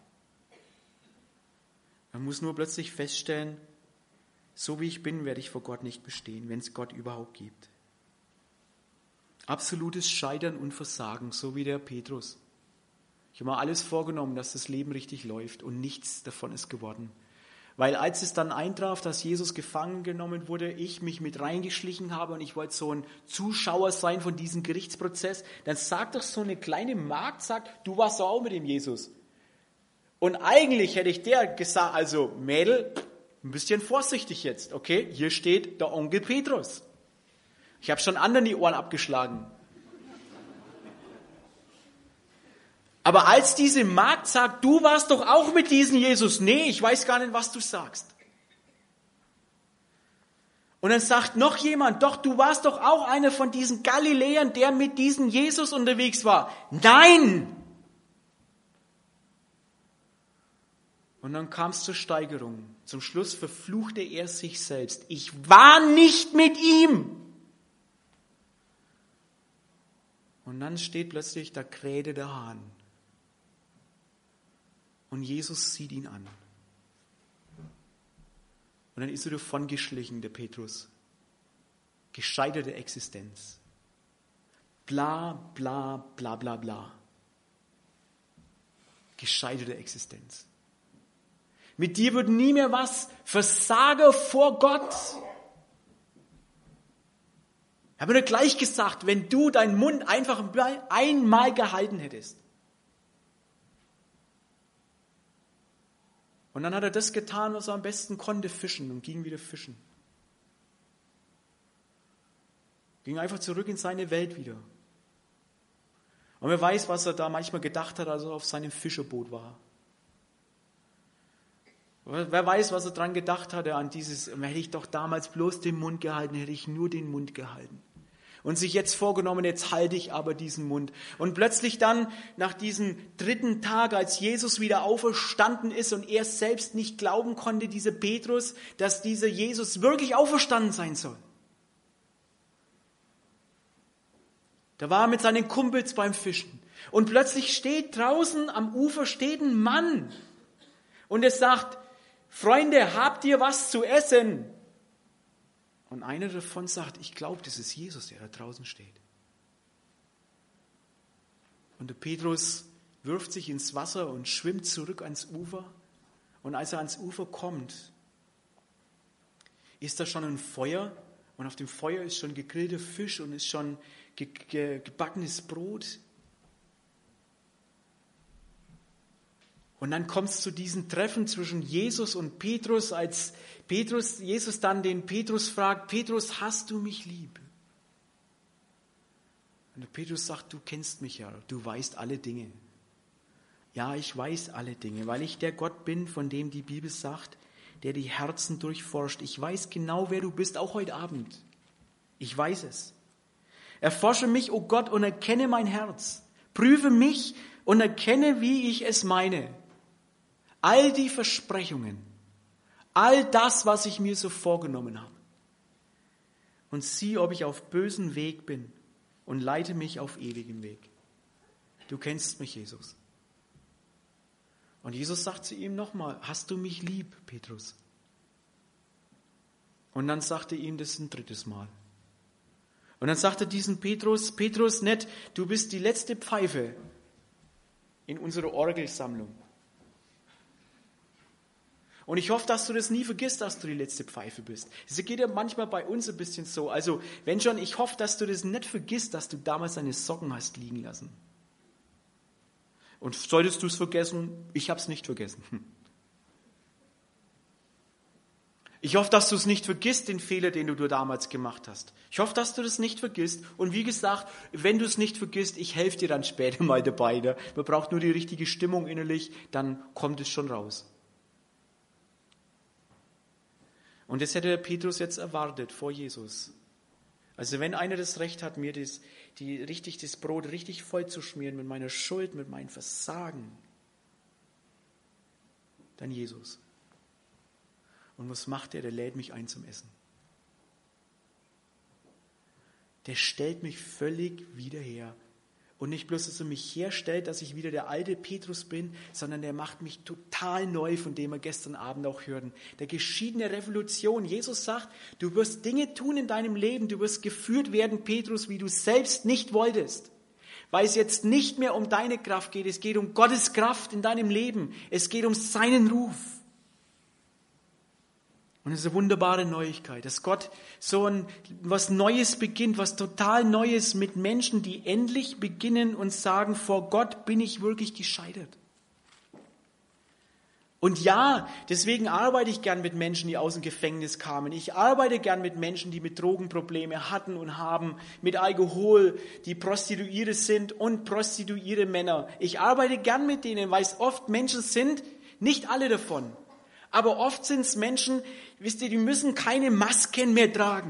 Man muss nur plötzlich feststellen, so wie ich bin, werde ich vor Gott nicht bestehen, wenn es Gott überhaupt gibt. Absolutes Scheitern und Versagen, so wie der Petrus. Ich habe mir alles vorgenommen, dass das Leben richtig läuft und nichts davon ist geworden. Weil als es dann eintraf, dass Jesus gefangen genommen wurde, ich mich mit reingeschlichen habe und ich wollte so ein Zuschauer sein von diesem Gerichtsprozess, dann sagt doch so eine kleine Magd, du warst doch auch mit dem Jesus. Und eigentlich hätte ich der gesagt, also Mädel, ein bisschen vorsichtig jetzt, okay? Hier steht der Onkel Petrus. Ich habe schon anderen die Ohren abgeschlagen. Aber als diese Magd sagt, du warst doch auch mit diesem Jesus. Nee, ich weiß gar nicht, was du sagst. Und dann sagt noch jemand, doch, du warst doch auch einer von diesen Galiläern, der mit diesem Jesus unterwegs war. Nein! Und dann kam es zur Steigerung. Zum Schluss verfluchte er sich selbst. Ich war nicht mit ihm. Und dann steht plötzlich, da krähte der Hahn. Und Jesus sieht ihn an. Und dann ist er davon geschlichen, der Petrus. Gescheiterte Existenz. Bla, bla, bla, bla, bla. Gescheiterte Existenz. Mit dir wird nie mehr was. Versager vor Gott. Ich habe nur gleich gesagt, wenn du deinen Mund einfach einmal gehalten hättest. Und dann hat er das getan, was er am besten konnte, fischen und ging wieder fischen. Ging einfach zurück in seine Welt wieder. Und wer weiß, was er da manchmal gedacht hat, als er auf seinem Fischerboot war. Wer weiß, was er dran gedacht hatte an dieses, hätte ich doch damals bloß den Mund gehalten, hätte ich nur den Mund gehalten. Und sich jetzt vorgenommen, jetzt halte ich aber diesen Mund. Und plötzlich dann, nach diesem 3. Tag, als Jesus wieder auferstanden ist und er selbst nicht glauben konnte, dieser Petrus, dass dieser Jesus wirklich auferstanden sein soll. Da war er mit seinen Kumpels beim Fischen. Und plötzlich steht draußen am Ufer steht ein Mann. Und er sagt, Freunde, habt ihr was zu essen? Und einer davon sagt, ich glaube, das ist Jesus, der da draußen steht. Und der Petrus wirft sich ins Wasser und schwimmt zurück ans Ufer. Und als er ans Ufer kommt, ist da schon ein Feuer. Und auf dem Feuer ist schon gegrillter Fisch und ist schon gebackenes Brot. Und dann kommt es zu diesem Treffen zwischen Jesus und Petrus, als Jesus dann den Petrus fragt, Petrus, hast du mich lieb? Und der Petrus sagt, du kennst mich ja, du weißt alle Dinge. Ja, ich weiß alle Dinge, weil ich der Gott bin, von dem die Bibel sagt, der die Herzen durchforscht. Ich weiß genau, wer du bist, auch heute Abend. Ich weiß es. Erforsche mich, o Gott, und erkenne mein Herz. Prüfe mich und erkenne, wie ich es meine. All die Versprechungen, all das, was ich mir so vorgenommen habe. Und sieh, ob ich auf bösen Weg bin und leite mich auf ewigen Weg. Du kennst mich, Jesus. Und Jesus sagt zu ihm nochmal, hast du mich lieb, Petrus? Und dann sagt er ihm das ein drittes Mal. Und dann sagt er diesen Petrus, nicht, du bist die letzte Pfeife in unserer Orgelsammlung. Und ich hoffe, dass du das nie vergisst, dass du die letzte Pfeife bist. Es geht ja manchmal bei uns ein bisschen so. Also, wenn schon, ich hoffe, dass du das nicht vergisst, dass du damals deine Socken hast liegen lassen. Und solltest du es vergessen, ich habe es nicht vergessen. Ich hoffe, dass du es nicht vergisst, den Fehler, den du damals gemacht hast. Ich hoffe, dass du das nicht vergisst. Und wie gesagt, wenn du es nicht vergisst, ich helfe dir dann später mal dabei. Ne? Man braucht nur die richtige Stimmung innerlich, dann kommt es schon raus. Und das hätte der Petrus jetzt erwartet vor Jesus. Also wenn einer das Recht hat, mir das Brot richtig voll zu schmieren mit meiner Schuld, mit meinem Versagen, dann Jesus. Und was macht er? Der lädt mich ein zum Essen. Der stellt mich völlig wieder her. Und nicht bloß, dass er mich herstellt, dass ich wieder der alte Petrus bin, sondern der macht mich total neu, von dem wir gestern Abend auch hörten. Der geschieht eine Revolution. Jesus sagt, du wirst Dinge tun in deinem Leben, du wirst geführt werden, Petrus, wie du selbst nicht wolltest. Weil es jetzt nicht mehr um deine Kraft geht, es geht um Gottes Kraft in deinem Leben. Es geht um seinen Ruf. Und es ist eine wunderbare Neuigkeit, dass Gott was Neues beginnt, was total Neues mit Menschen, die endlich beginnen und sagen, vor Gott bin ich wirklich gescheitert. Und ja, deswegen arbeite ich gern mit Menschen, die aus dem Gefängnis kamen. Ich arbeite gern mit Menschen, die mit Drogenprobleme hatten und haben, mit Alkohol, die Prostituierte sind und prostituierte Männer. Ich arbeite gern mit denen, weil es oft Menschen sind, nicht alle davon. Aber oft sind es Menschen, wisst ihr, die müssen keine Masken mehr tragen.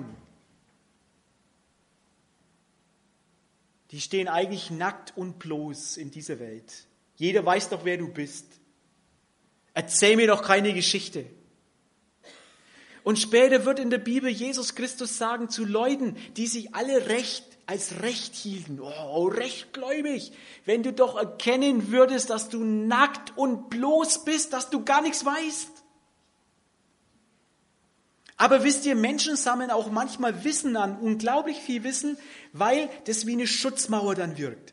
Die stehen eigentlich nackt und bloß in dieser Welt. Jeder weiß doch, wer du bist. Erzähl mir doch keine Geschichte. Und später wird in der Bibel Jesus Christus sagen zu Leuten, die sich alle als recht hielten. Oh, rechtgläubig. Wenn du doch erkennen würdest, dass du nackt und bloß bist, dass du gar nichts weißt. Aber wisst ihr, Menschen sammeln auch manchmal Wissen an, unglaublich viel Wissen, weil das wie eine Schutzmauer dann wirkt.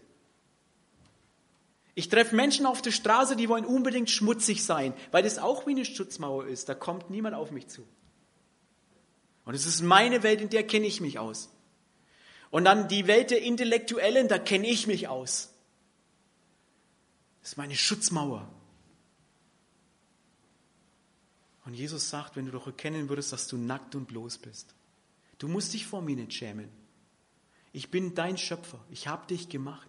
Ich treffe Menschen auf der Straße, die wollen unbedingt schmutzig sein, weil das auch wie eine Schutzmauer ist. Da kommt niemand auf mich zu. Und es ist meine Welt, in der kenne ich mich aus. Und dann die Welt der Intellektuellen, da kenne ich mich aus. Das ist meine Schutzmauer. Und Jesus sagt, wenn du doch erkennen würdest, dass du nackt und bloß bist. Du musst dich vor mir nicht schämen. Ich bin dein Schöpfer. Ich habe dich gemacht.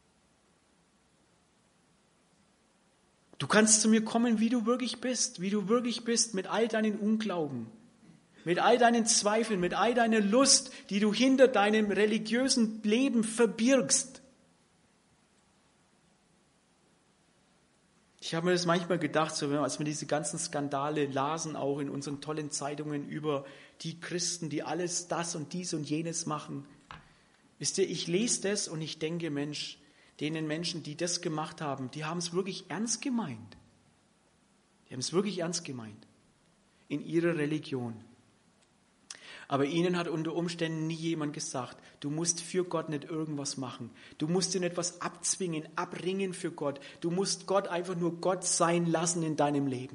Du kannst zu mir kommen, wie du wirklich bist, mit all deinen Unglauben, mit all deinen Zweifeln, mit all deiner Lust, die du hinter deinem religiösen Leben verbirgst. Ich habe mir das manchmal gedacht, so als wir diese ganzen Skandale lasen, auch in unseren tollen Zeitungen über die Christen, die alles das und dies und jenes machen. Wisst ihr, ich lese das und ich denke, Mensch, denen Menschen, die das gemacht haben, die haben es wirklich ernst gemeint. Die haben es wirklich ernst gemeint in ihrer Religion. Aber ihnen hat unter Umständen nie jemand gesagt, du musst für Gott nicht irgendwas machen. Du musst dir nicht was abzwingen, abringen für Gott. Du musst Gott einfach nur Gott sein lassen in deinem Leben.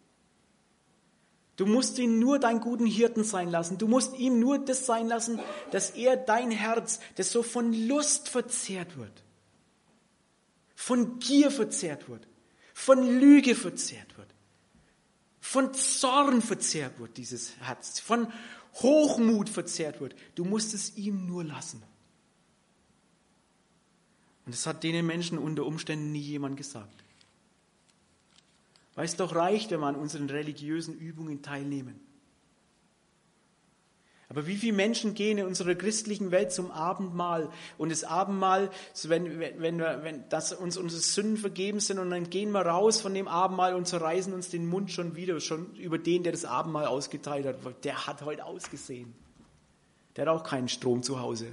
Du musst ihn nur deinen guten Hirten sein lassen. Du musst ihm nur das sein lassen, dass er dein Herz, das so von Lust verzehrt wird, von Gier verzehrt wird, von Lüge verzehrt wird, von Zorn verzehrt wird, dieses Herz, von Hochmut verzehrt wird. Du musst es ihm nur lassen. Und das hat denen Menschen unter Umständen nie jemand gesagt. Weil es doch reicht, wenn wir an unseren religiösen Übungen teilnehmen. Aber wie viele Menschen gehen in unserer christlichen Welt zum Abendmahl und das Abendmahl, wenn dass uns unsere Sünden vergeben sind und dann gehen wir raus von dem Abendmahl und zerreißen uns den Mund schon wieder, schon über den, der das Abendmahl ausgeteilt hat. Der hat heute ausgesehen. Der hat auch keinen Strom zu Hause.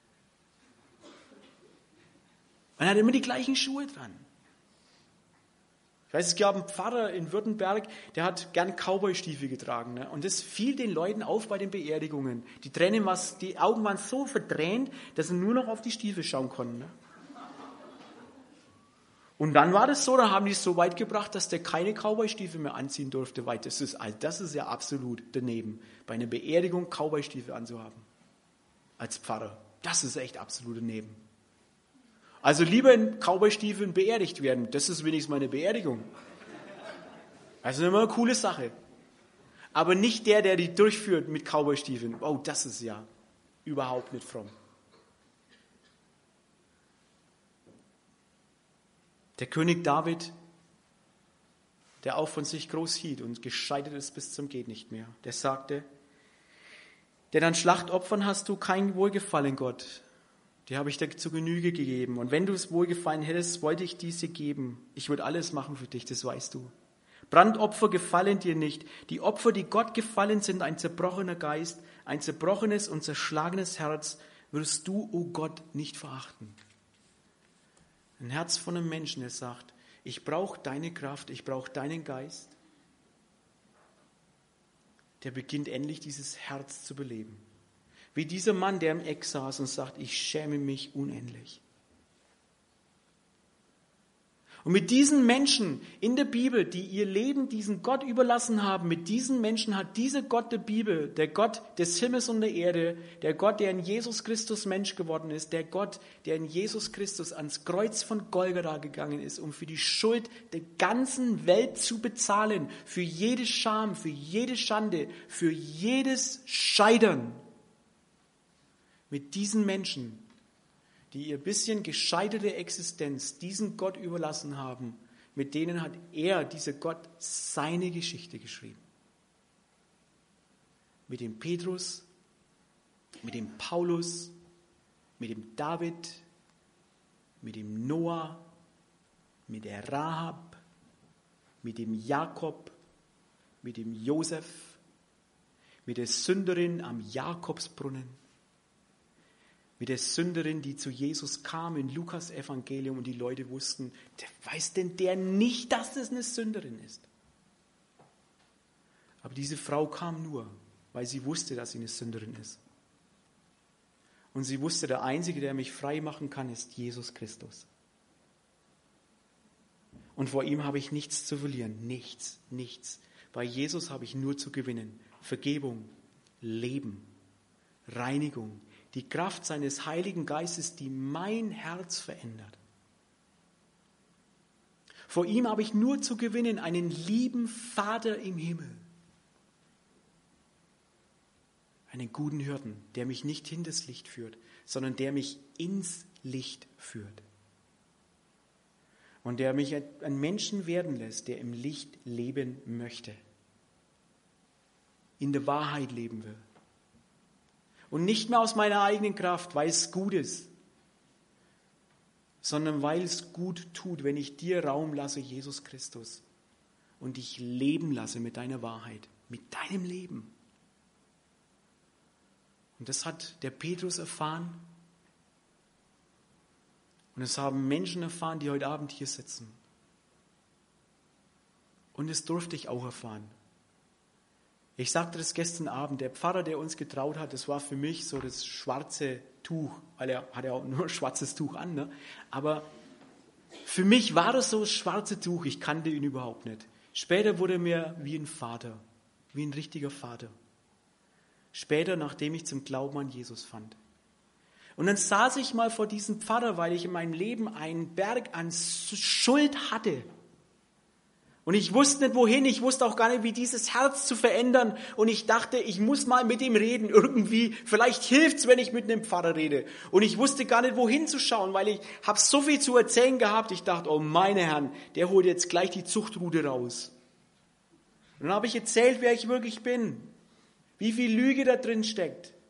Man hat immer die gleichen Schuhe dran. Ich weiß, es gab einen Pfarrer in Württemberg, der hat gern Cowboy-Stiefel getragen. Ne? Und das fiel den Leuten auf bei den Beerdigungen. Die Augen waren so verdreht, dass sie nur noch auf die Stiefel schauen konnten. Ne? Und dann war das so, da haben die es so weit gebracht, dass der keine Cowboy-Stiefel mehr anziehen durfte. Weil das ist ja absolut daneben, bei einer Beerdigung Cowboy-Stiefel anzuhaben. Als Pfarrer. Das ist echt absolut daneben. Also lieber in Cowboy-Stiefeln beerdigt werden. Das ist wenigstens meine Beerdigung. Also immer eine coole Sache. Aber nicht der die durchführt mit Cowboy-Stiefeln. Oh, das ist ja überhaupt nicht fromm. Der König David, der auch von sich groß hielt und gescheitert ist bis zum geht nicht mehr, der sagte, denn an Schlachtopfern hast du kein Wohlgefallen, Gott. Die habe ich dir zu Genüge gegeben. Und wenn du es wohlgefallen hättest, wollte ich diese geben. Ich würde alles machen für dich, das weißt du. Brandopfer gefallen dir nicht. Die Opfer, die Gott gefallen sind, ein zerbrochener Geist, ein zerbrochenes und zerschlagenes Herz, wirst du, o Gott, nicht verachten. Ein Herz von einem Menschen, der sagt, ich brauche deine Kraft, ich brauche deinen Geist. Der beginnt endlich dieses Herz zu beleben. Wie dieser Mann, der im Eck saß und sagt, ich schäme mich unendlich. Und mit diesen Menschen in der Bibel, die ihr Leben diesen Gott überlassen haben, mit diesen Menschen hat dieser Gott der Bibel, der Gott des Himmels und der Erde, der Gott, der in Jesus Christus Mensch geworden ist, der Gott, der in Jesus Christus ans Kreuz von Golgatha gegangen ist, um für die Schuld der ganzen Welt zu bezahlen, für jede Scham, für jede Schande, für jedes Scheitern. Mit diesen Menschen, die ihr bisschen gescheiterte Existenz diesen Gott überlassen haben, mit denen hat dieser Gott, seine Geschichte geschrieben. Mit dem Petrus, mit dem Paulus, mit dem David, mit dem Noah, mit der Rahab, mit dem Jakob, mit dem Josef, mit der Sünderin am Jakobsbrunnen, mit der Sünderin, die zu Jesus kam in Lukas Evangelium und die Leute wussten, weiß denn der nicht, dass das eine Sünderin ist? Aber diese Frau kam nur, weil sie wusste, dass sie eine Sünderin ist. Und sie wusste, der Einzige, der mich frei machen kann, ist Jesus Christus. Und vor ihm habe ich nichts zu verlieren, nichts. Bei Jesus habe ich nur zu gewinnen. Vergebung, Leben, Reinigung, die Kraft seines Heiligen Geistes, die mein Herz verändert. Vor ihm habe ich nur zu gewinnen, einen lieben Vater im Himmel. Einen guten Hirten, der mich nicht hinters Licht führt, sondern der mich ins Licht führt. Und der mich ein Menschen werden lässt, der im Licht leben möchte. In der Wahrheit leben will. Und nicht mehr aus meiner eigenen Kraft, weil es gut ist, sondern weil es gut tut, wenn ich dir Raum lasse, Jesus Christus, und dich leben lasse mit deiner Wahrheit, mit deinem Leben. Und das hat der Petrus erfahren. Und es haben Menschen erfahren, die heute Abend hier sitzen. Und es durfte ich auch erfahren. Ich sagte das gestern Abend, der Pfarrer, der uns getraut hat, das war für mich so das schwarze Tuch, weil er hat ja auch nur ein schwarzes Tuch an, ne? Aber für mich war das so das schwarze Tuch, ich kannte ihn überhaupt nicht. Später wurde er mir wie ein Vater, wie ein richtiger Vater. Später, nachdem ich zum Glauben an Jesus fand. Und dann saß ich mal vor diesem Pfarrer, weil ich in meinem Leben einen Berg an Schuld hatte. Und ich wusste nicht wohin, ich wusste auch gar nicht, wie dieses Herz zu verändern. Und ich dachte, ich muss mal mit ihm reden, irgendwie, vielleicht hilft's, wenn ich mit einem Pfarrer rede. Und ich wusste gar nicht, wohin zu schauen, weil ich habe so viel zu erzählen gehabt. Ich dachte, oh meine Herren, der holt jetzt gleich die Zuchtrute raus. Und dann habe ich erzählt, wer ich wirklich bin, wie viel Lüge da drin steckt,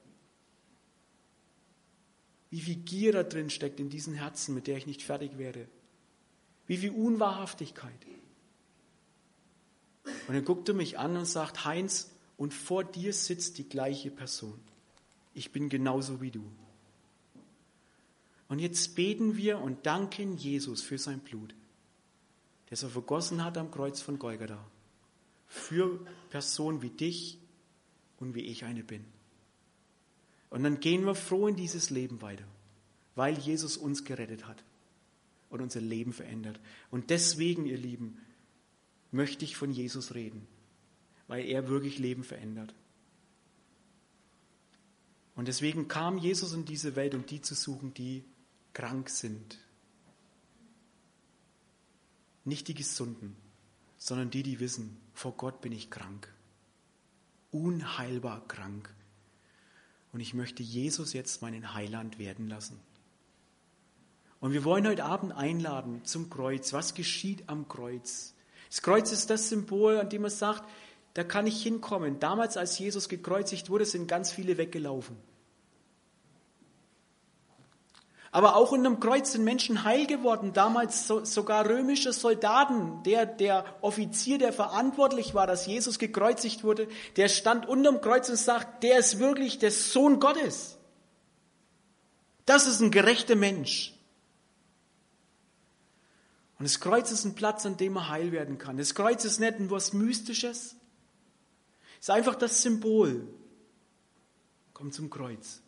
wie viel Gier da drin steckt in diesen Herzen, mit der ich nicht fertig werde. Wie viel Unwahrhaftigkeit. Und dann guckt er mich an und sagt, Heinz, und vor dir sitzt die gleiche Person. Ich bin genauso wie du. Und jetzt beten wir und danken Jesus für sein Blut, das er vergossen hat am Kreuz von Golgatha. Für Personen wie dich und wie ich eine bin. Und dann gehen wir froh in dieses Leben weiter, weil Jesus uns gerettet hat und unser Leben verändert. Und deswegen, ihr Lieben, möchte ich von Jesus reden, weil er wirklich Leben verändert. Und deswegen kam Jesus in diese Welt, um die zu suchen, die krank sind. Nicht die Gesunden, sondern die, die wissen, vor Gott bin ich krank. Unheilbar krank. Und ich möchte Jesus jetzt meinen Heiland werden lassen. Und wir wollen heute Abend einladen zum Kreuz. Was geschieht am Kreuz? Das Kreuz ist das Symbol, an dem man sagt, da kann ich hinkommen. Damals, als Jesus gekreuzigt wurde, sind ganz viele weggelaufen. Aber auch unter dem Kreuz sind Menschen heil geworden. Damals sogar römische Soldaten. Der Offizier, der verantwortlich war, dass Jesus gekreuzigt wurde, der stand unter dem Kreuz und sagt, der ist wirklich der Sohn Gottes. Das ist ein gerechter Mensch. Und das Kreuz ist ein Platz, an dem man heil werden kann. Das Kreuz ist nicht nur was Mystisches. Es ist einfach das Symbol. Komm zum Kreuz.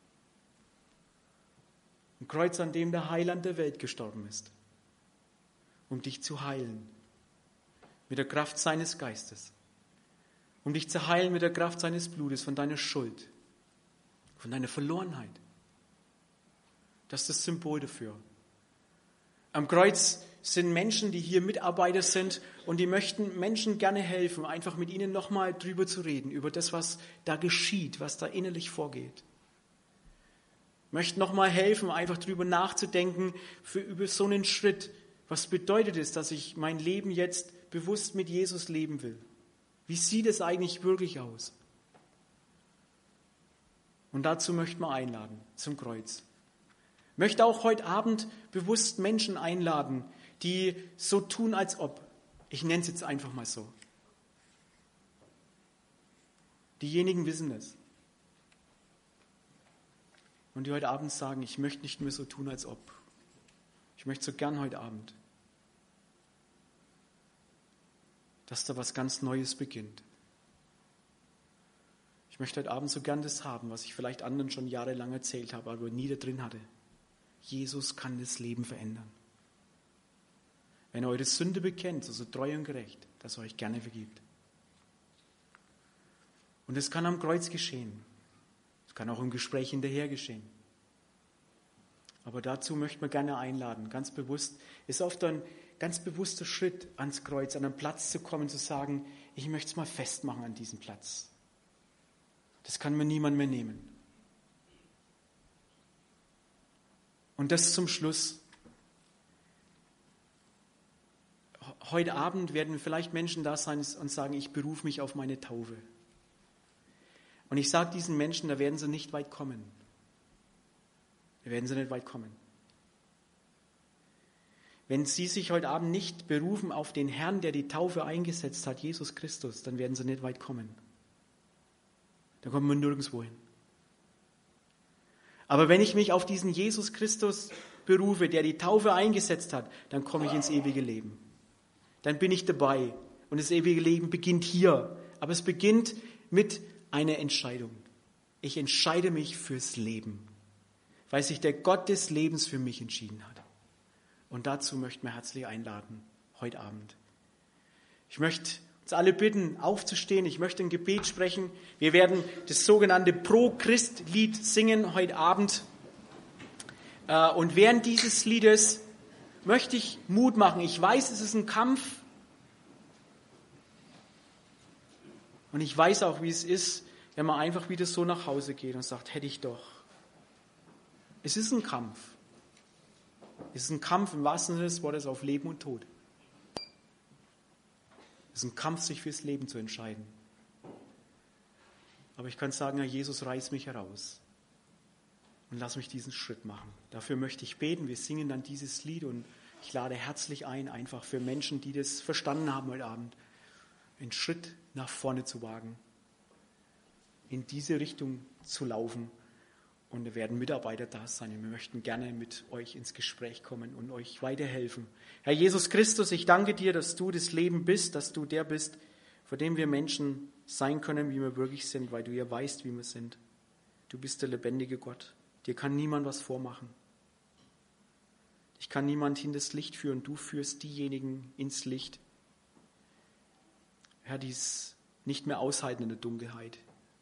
Ein Kreuz, an dem der Heiland der Welt gestorben ist, um dich zu heilen, mit der Kraft seines Geistes, um dich zu heilen mit der Kraft seines Blutes, von deiner Schuld, von deiner Verlorenheit. Das ist das Symbol dafür. Am Kreuz sind Menschen, die hier Mitarbeiter sind und die möchten Menschen gerne helfen, einfach mit ihnen nochmal drüber zu reden, über das, was da geschieht, was da innerlich vorgeht. Möchte nochmal helfen, einfach drüber nachzudenken, über so einen Schritt. Was bedeutet es, dass ich mein Leben jetzt bewusst mit Jesus leben will? Wie sieht es eigentlich wirklich aus? Und dazu möchte man einladen, zum Kreuz. Möchte auch heute Abend bewusst Menschen einladen, die so tun, als ob. Ich nenne es jetzt einfach mal so. Diejenigen wissen es. Und die heute Abend sagen, ich möchte nicht mehr so tun, als ob. Ich möchte so gern heute Abend, dass da was ganz Neues beginnt. Ich möchte heute Abend so gern das haben, was ich vielleicht anderen schon jahrelang erzählt habe, aber nie da drin hatte. Jesus kann das Leben verändern. Wenn ihr eure Sünde bekennt, so treu und gerecht, dass er euch gerne vergibt. Und es kann am Kreuz geschehen. Es kann auch im Gespräch hinterher geschehen. Aber dazu möchte man gerne einladen, ganz bewusst. Es ist oft ein ganz bewusster Schritt ans Kreuz, an einen Platz zu kommen, zu sagen, ich möchte es mal festmachen an diesem Platz. Das kann mir niemand mehr nehmen. Und das zum Schluss. Heute Abend werden vielleicht Menschen da sein und sagen, ich berufe mich auf meine Taufe. Und ich sage diesen Menschen, da werden sie nicht weit kommen. Da werden sie nicht weit kommen. Wenn sie sich heute Abend nicht berufen auf den Herrn, der die Taufe eingesetzt hat, Jesus Christus, dann werden sie nicht weit kommen. Da kommen wir nirgendwo hin. Aber wenn ich mich auf diesen Jesus Christus berufe, der die Taufe eingesetzt hat, dann komme ich ins ewige Leben. Dann bin ich dabei. Und das ewige Leben beginnt hier. Aber es beginnt mit einer Entscheidung. Ich entscheide mich fürs Leben, weil sich der Gott des Lebens für mich entschieden hat. Und dazu möchten wir herzlich einladen, heute Abend. Ich möchte uns alle bitten, aufzustehen. Ich möchte ein Gebet sprechen. Wir werden das sogenannte Pro-Christ-Lied singen heute Abend. Und während dieses Liedes möchte ich Mut machen. Ich weiß, es ist ein Kampf. Und ich weiß auch, wie es ist, wenn man einfach wieder so nach Hause geht und sagt, hätte ich doch. Es ist ein Kampf. Es ist ein Kampf im wahrsten Sinne des Wortes auf Leben und Tod. Es ist ein Kampf, sich fürs Leben zu entscheiden. Aber ich kann sagen, Herr Jesus, reiß mich heraus. und lass mich diesen Schritt machen. Dafür möchte ich beten. Wir singen dann dieses Lied und ich lade herzlich ein, einfach für Menschen, die das verstanden haben heute Abend, einen Schritt nach vorne zu wagen, in diese Richtung zu laufen. Und da werden Mitarbeiter da sein. Und wir möchten gerne mit euch ins Gespräch kommen und euch weiterhelfen. Herr Jesus Christus, ich danke dir, dass du das Leben bist, dass du der bist, vor dem wir Menschen sein können, wie wir wirklich sind, weil du ja weißt, wie wir sind. Du bist der lebendige Gott. Dir kann niemand was vormachen. Ich kann niemand hinters Licht führen. Du führst diejenigen ins Licht. Herr, die es nicht mehr aushalten in der Dunkelheit.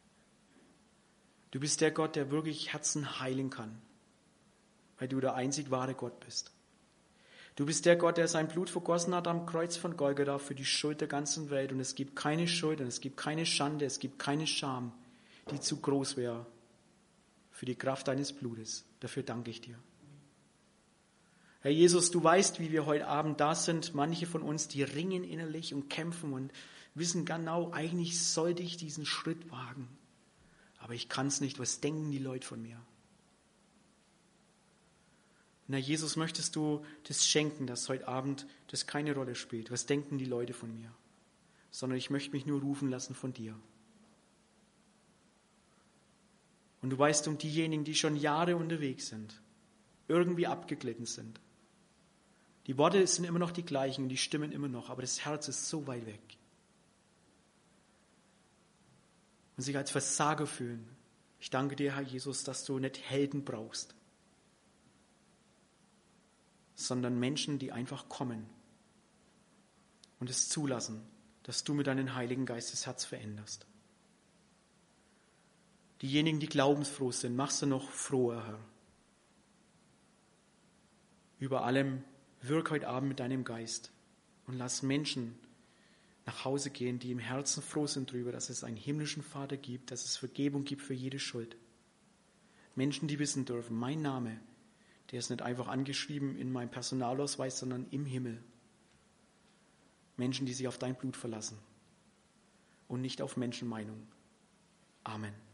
Du bist der Gott, der wirklich Herzen heilen kann, weil du der einzig wahre Gott bist. Du bist der Gott, der sein Blut vergossen hat am Kreuz von Golgatha für die Schuld der ganzen Welt. Und es gibt keine Schuld und es gibt keine Schande, es gibt keine Scham, die zu groß wäre für die Kraft deines Blutes. Dafür danke ich dir. Herr Jesus, du weißt, wie wir heute Abend da sind. Manche von uns, die ringen innerlich und kämpfen und wissen genau, eigentlich sollte ich diesen Schritt wagen. Aber ich kann es nicht. Was denken die Leute von mir? Und Herr Jesus, möchtest du das schenken, dass heute Abend das keine Rolle spielt? Was denken die Leute von mir? Sondern ich möchte mich nur rufen lassen von dir. Und du weißt um diejenigen, die schon Jahre unterwegs sind, irgendwie abgeglitten sind. Die Worte sind immer noch die gleichen, die stimmen immer noch, aber das Herz ist so weit weg. Und sich als Versager fühlen. Ich danke dir, Herr Jesus, dass du nicht Helden brauchst, sondern Menschen, die einfach kommen und es zulassen, dass du mit deinem Heiligen Geist das Herz veränderst. Diejenigen, die glaubensfroh sind, machst du noch froher, Herr. Über allem wirk heute Abend mit deinem Geist und lass Menschen nach Hause gehen, die im Herzen froh sind darüber, dass es einen himmlischen Vater gibt, dass es Vergebung gibt für jede Schuld. Menschen, die wissen dürfen, mein Name, der ist nicht einfach angeschrieben in meinem Personalausweis, sondern im Himmel. Menschen, die sich auf dein Blut verlassen und nicht auf Menschenmeinung. Amen.